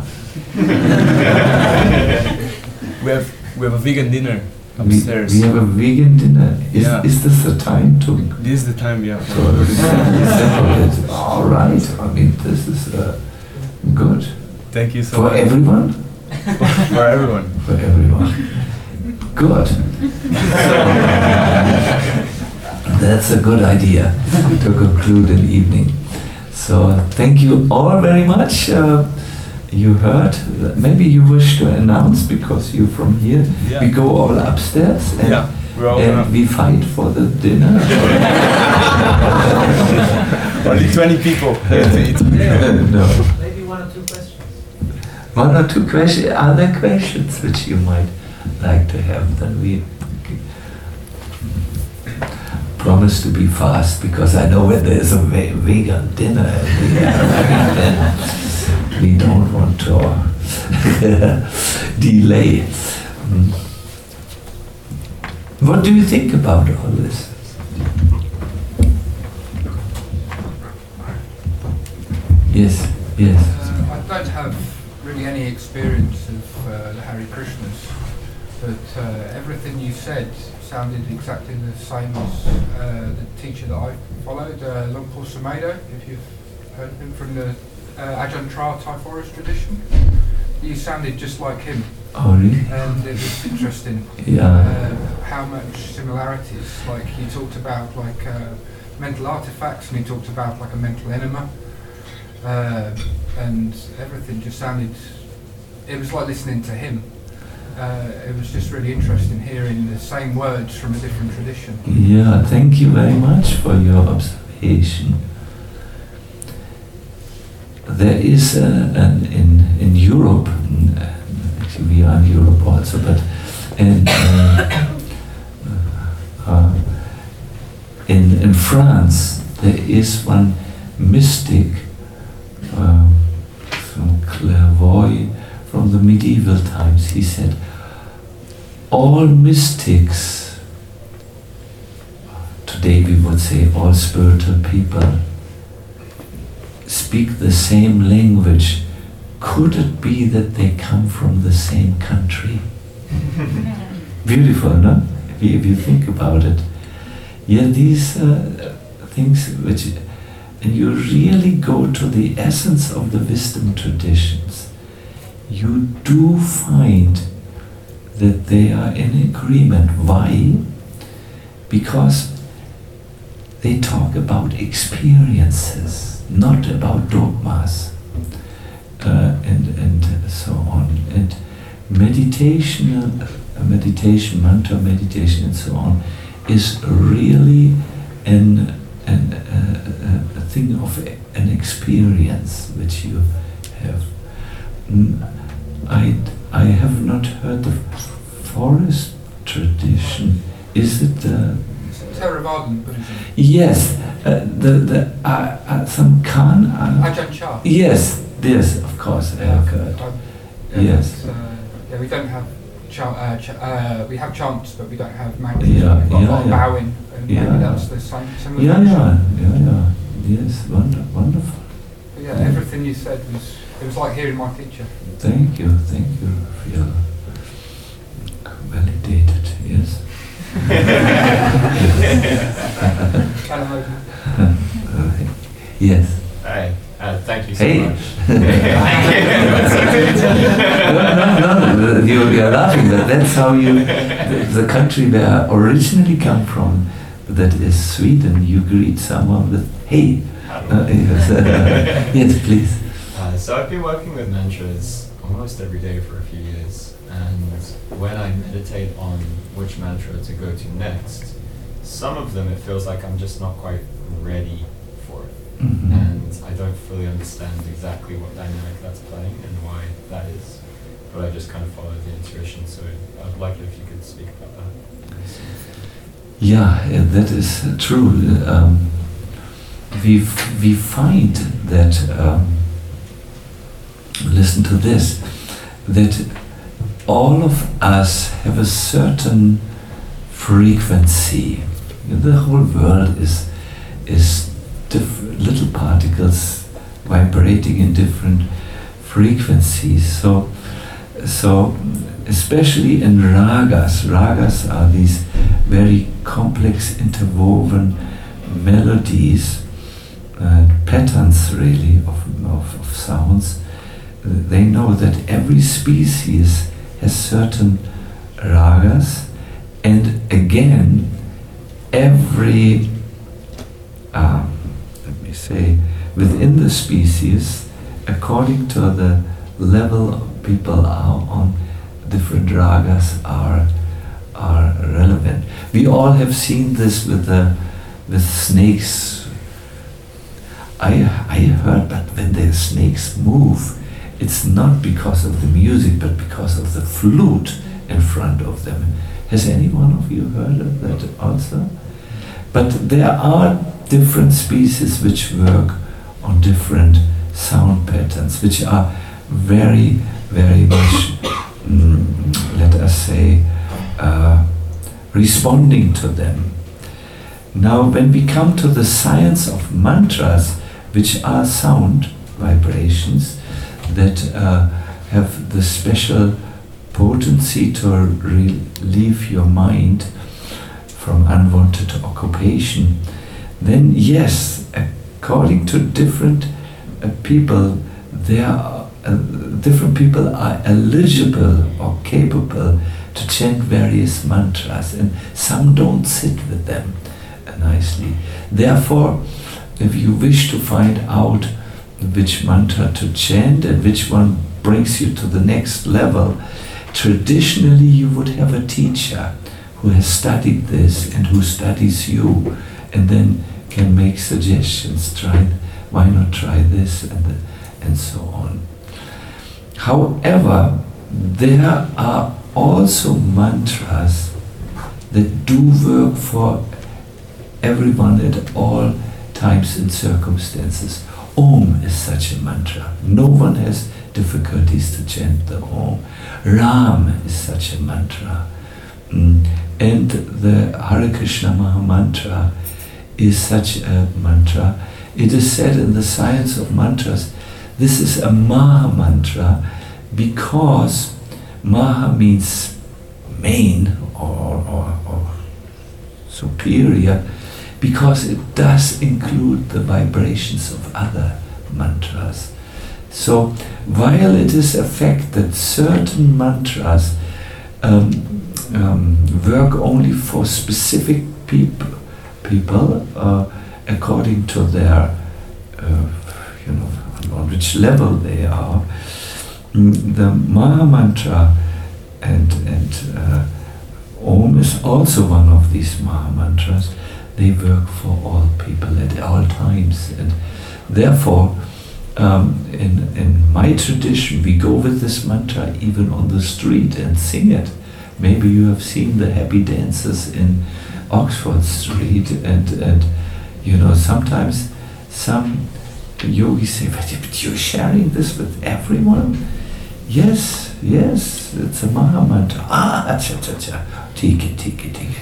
we have we have a vegan dinner upstairs.
We, we have a vegan dinner. Is,
yeah.
is this the time to?
This is the time, yeah.
So, all right. I mean, this is uh, good.
Thank you so
For
much.
For everyone?
For everyone.
For everyone. Good. That's a good idea to conclude an evening. So thank you all very much. Uh, you heard, maybe you wish to announce, because you're from here,
yeah.
we go all upstairs and,
yeah, we're all
and we fight for the dinner.
Only twenty people here to eat.
No.
Maybe one or two questions.
One or two questions. Are there questions which you might like to have? Then we promise to be fast, because I know when there's a ve vegan dinner, then we don't want to delay. Mm. What do you think about all this? Yes, yes.
Uh, I don't have really any experience of uh, the Hare Krishnas, but uh, everything you said sounded exactly the same as uh, the teacher that I followed, uh, Luang Por Sumedho, if you've heard of him, from the uh, Ajahn Chah Thai forest tradition. You sounded just like him.
Oh, really?
And it was interesting
Yeah.
uh, how much similarities. Like he talked about like uh, mental artifacts, and he talked about like a mental enema, uh, and everything just sounded. It was like listening to him. Uh, it was just really interesting hearing the same words from a different tradition.
Yeah, thank you very much for your observation. There is uh, an, in in Europe, actually we are in Europe also, but in uh, uh, in in France there is one mystic, uh, from Clairvoy, from the medieval times. He said, all mystics, today we would say all spiritual people, speak the same language. Could it be that they come from the same country? Beautiful, no? If you, if you think about it. Yeah, these uh, things which, and you really go to the essence of the wisdom traditions, you do find that they are in agreement. Why? Because they talk about experiences, not about dogmas, uh, and and so on. And meditation, uh, meditation, mantra meditation, and so on, is really an an uh, a thing of an experience which you have. I I have not heard the forest tradition. Is it the?
Theravadan Buddhism.
Yes, uh, the the uh, uh, some Khan. Uh,
Ajahn Chah.
yes, yes, of course, I have heard.
Uh, yeah,
Yes.
but, uh, yeah, we don't have cha- uh, ch- uh, we have chants, but we don't have mantras.
Yeah,
We've got
yeah,
a lot of
yeah.
bowing, and
Yeah.
maybe that's the same. Similar
Yeah,
tradition.
yeah, yeah, yeah. Yes, wonder, wonderful.
But yeah, everything you said was it was like hearing my teacher.
Thank you, thank you. Feel validated. Yes.
Hello.
Yes.
Hi. Uh, thank Thank you so
Hey.
much.
no, no, no, you, you're laughing, but that's how you, the, the country where I originally come from, that is Sweden, you greet someone with, hey. Uh, yes, uh, yes, please.
Uh, so I've been working with mantras almost every day for a few years, and when I meditate on which mantra to go to next, some of them it feels like I'm just not quite ready for it,
Mm-hmm.
and I don't fully understand exactly what dynamic that's playing and why that is, but I just kind of follow the intuition, so I'd like it if you could speak about that.
Yeah, yeah, that is uh, true. Um, we f- we find that, um, listen to this, that all of us have a certain frequency. The whole world is is diff- little particles vibrating in different frequencies. So, so especially in ragas, ragas are these very complex interwoven melodies, uh, patterns really of, of, of sounds. They know that every species has certain ragas, and again, every, uh, let me say, within the species, according to the level people are on, different ragas are are relevant. We all have seen this with the with snakes. I I heard that when the snakes move, it's not because of the music, but because of the flute in front of them. Has any one of you heard of that also? But there are different species which work on different sound patterns, which are very, very much, mm, let us say, uh, responding to them. Now, when we come to the science of mantras, which are sound vibrations that uh, have the special potency to relieve your mind from unwanted occupation, then yes, according to different uh, people, there are, uh, different people are eligible or capable to chant various mantras, and some don't sit with them uh, nicely. Therefore, if you wish to find out which mantra to chant and which one brings you to the next level, traditionally you would have a teacher who has studied this and who studies you, and then can make suggestions. Try, why not try this, and the, and so on. However, there are also mantras that do work for everyone at all times and circumstances. Om is such a mantra. No one has difficulties to chant the Om. Ram is such a mantra. Mm. And the Hare Krishna Maha Mantra is such a mantra. It is said in the science of mantras, this is a Maha Mantra because Maha means main or, or, or superior, because it does include the vibrations of other mantras. So while it is a fact that certain mantras um, um, work only for specific peop people uh, according to their, uh, you know, on which level they are, the Maha Mantra and, and uh, Om is also one of these Maha Mantras. They work for all people at all times, and therefore um, in, in my tradition we go with this mantra even on the street and sing it. Maybe you have seen the happy dances in Oxford Street, and, and you know, sometimes some yogis say, but you're sharing this with everyone? Yes, yes, it's a Maha Mantra. Ah, cha cha cha, tiki tiki tiki.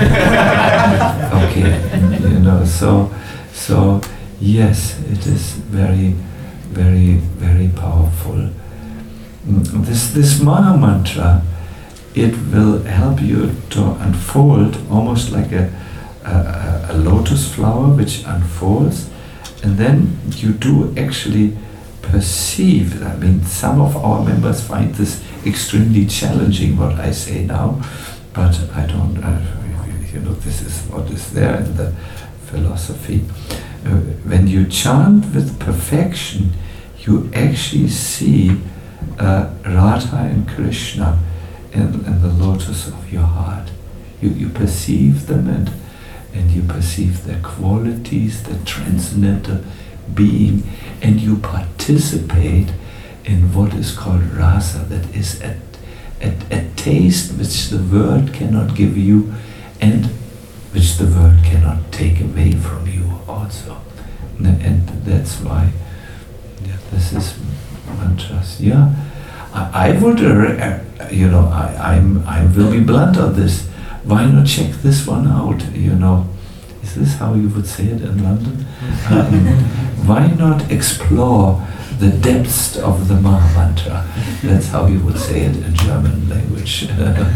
Okay, you know, so, so yes, it is very, very, very powerful. This, this Maha Mantra, it will help you to unfold almost like a, a, a lotus flower which unfolds, and then you do actually perceive. I mean, some of our members find this extremely challenging, what I say now, but I don't, uh, you know, this is what is there in the philosophy. Uh, when you chant with perfection, you actually see uh, Radha and Krishna in, in the lotus of your heart. You, you perceive them, and, and you perceive their qualities, their transcendental being, and you participate in what is called rasa, that is a, a, a taste which the world cannot give you and which the world cannot take away from you also. And that's why, yeah, this is mantras. Yeah, I, I would, uh, you know, I, I'm, I will be blunt on this. Why not check this one out, you know? Is this how you would say it in London? Um, why not explore the depths of the Mahamantra? That's how you would say it in German language.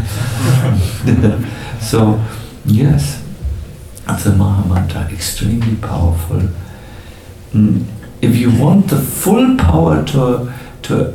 So, yes, the Mahamantra, extremely powerful. Mm, if you want the full power to, to,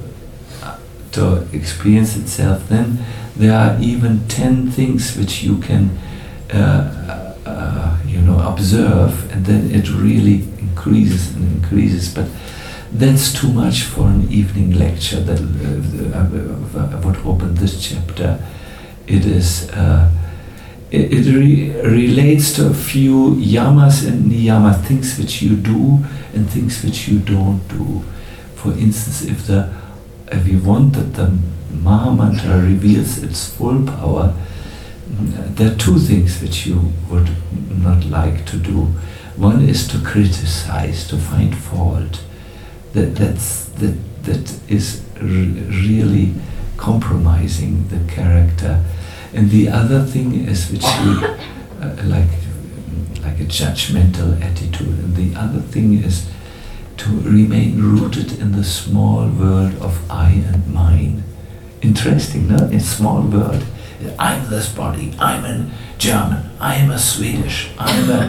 to experience itself, then there are even ten things which you can uh, Uh, you know, observe, and then it really increases and increases. But that's too much for an evening lecture. That uh, I would open this chapter. It is. Uh, it it re relates to a few yamas and niyama, things which you do and things which you don't do. For instance, if the if you want that the Mahamantra reveals its full power, there are two things which you would not like to do. One is to criticize, to find fault. That that's that that is r really compromising the character. And the other thing is which you uh, like like a judgmental attitude. And the other thing is to remain rooted in the small world of I and mine. Interesting, no? In small world. I'm this body, I'm a German, I'm a Swedish, I'm a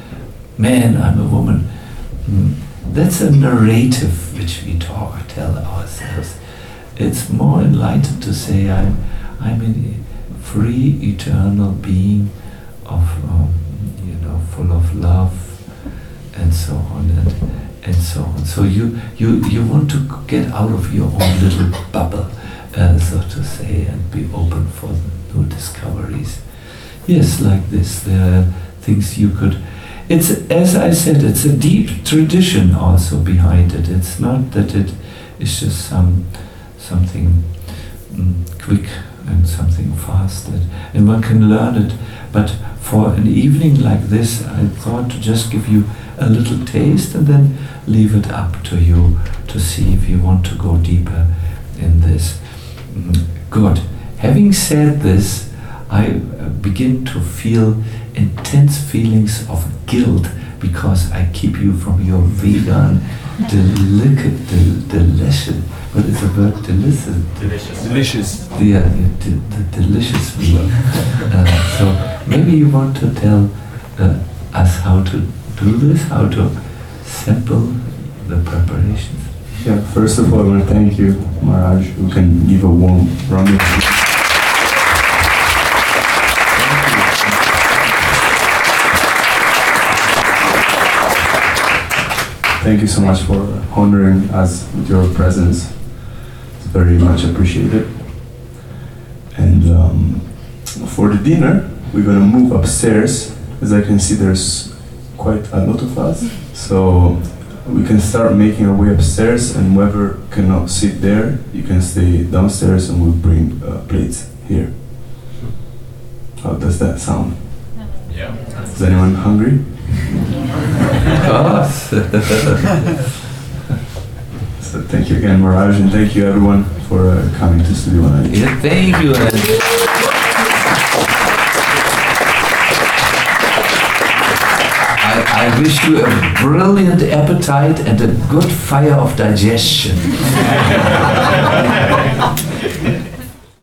man, I'm a woman. Mm. That's a narrative which we talk, tell ourselves. It's more enlightened to say I'm, I'm a free, eternal being of, um, you know, full of love, and so on, and, and so on. So you, you, you want to get out of your own little bubble, uh, so to say, and be open for new discoveries. Yes, like this, there are things you could... It's, as I said, it's a deep tradition also behind it. It's not that it is just some something mm, quick and something fast, that, and one can learn it. But for an evening like this, I thought to just give you a little taste and then leave it up to you to see if you want to go deeper in this. Mm, good. Having said this, I uh, begin to feel intense feelings of guilt because I keep you from your vegan, delic del delicious, what is the word? Delicious?
Delicious.
Delicious.
The, uh, the, the delicious meal. Uh, so maybe you want to tell uh, us how to do this, how to sample the preparations.
Yeah, first of all, I want to thank you, Maharaj. We can give a warm round of applause. Thank you so much for honoring us with your presence. It's very much appreciated. And um, for the dinner, we're going to move upstairs. As I can see, there's quite a lot of us. So we can start making our way upstairs, and whoever cannot sit there, you can stay downstairs and we'll bring uh, plates here. How does that sound?
Yeah.
Is anyone hungry? So thank you again, Maharaj, and thank you everyone for uh, coming to Studio one ninety.
Yeah, thank you. I, I wish you a brilliant appetite and a good fire of digestion.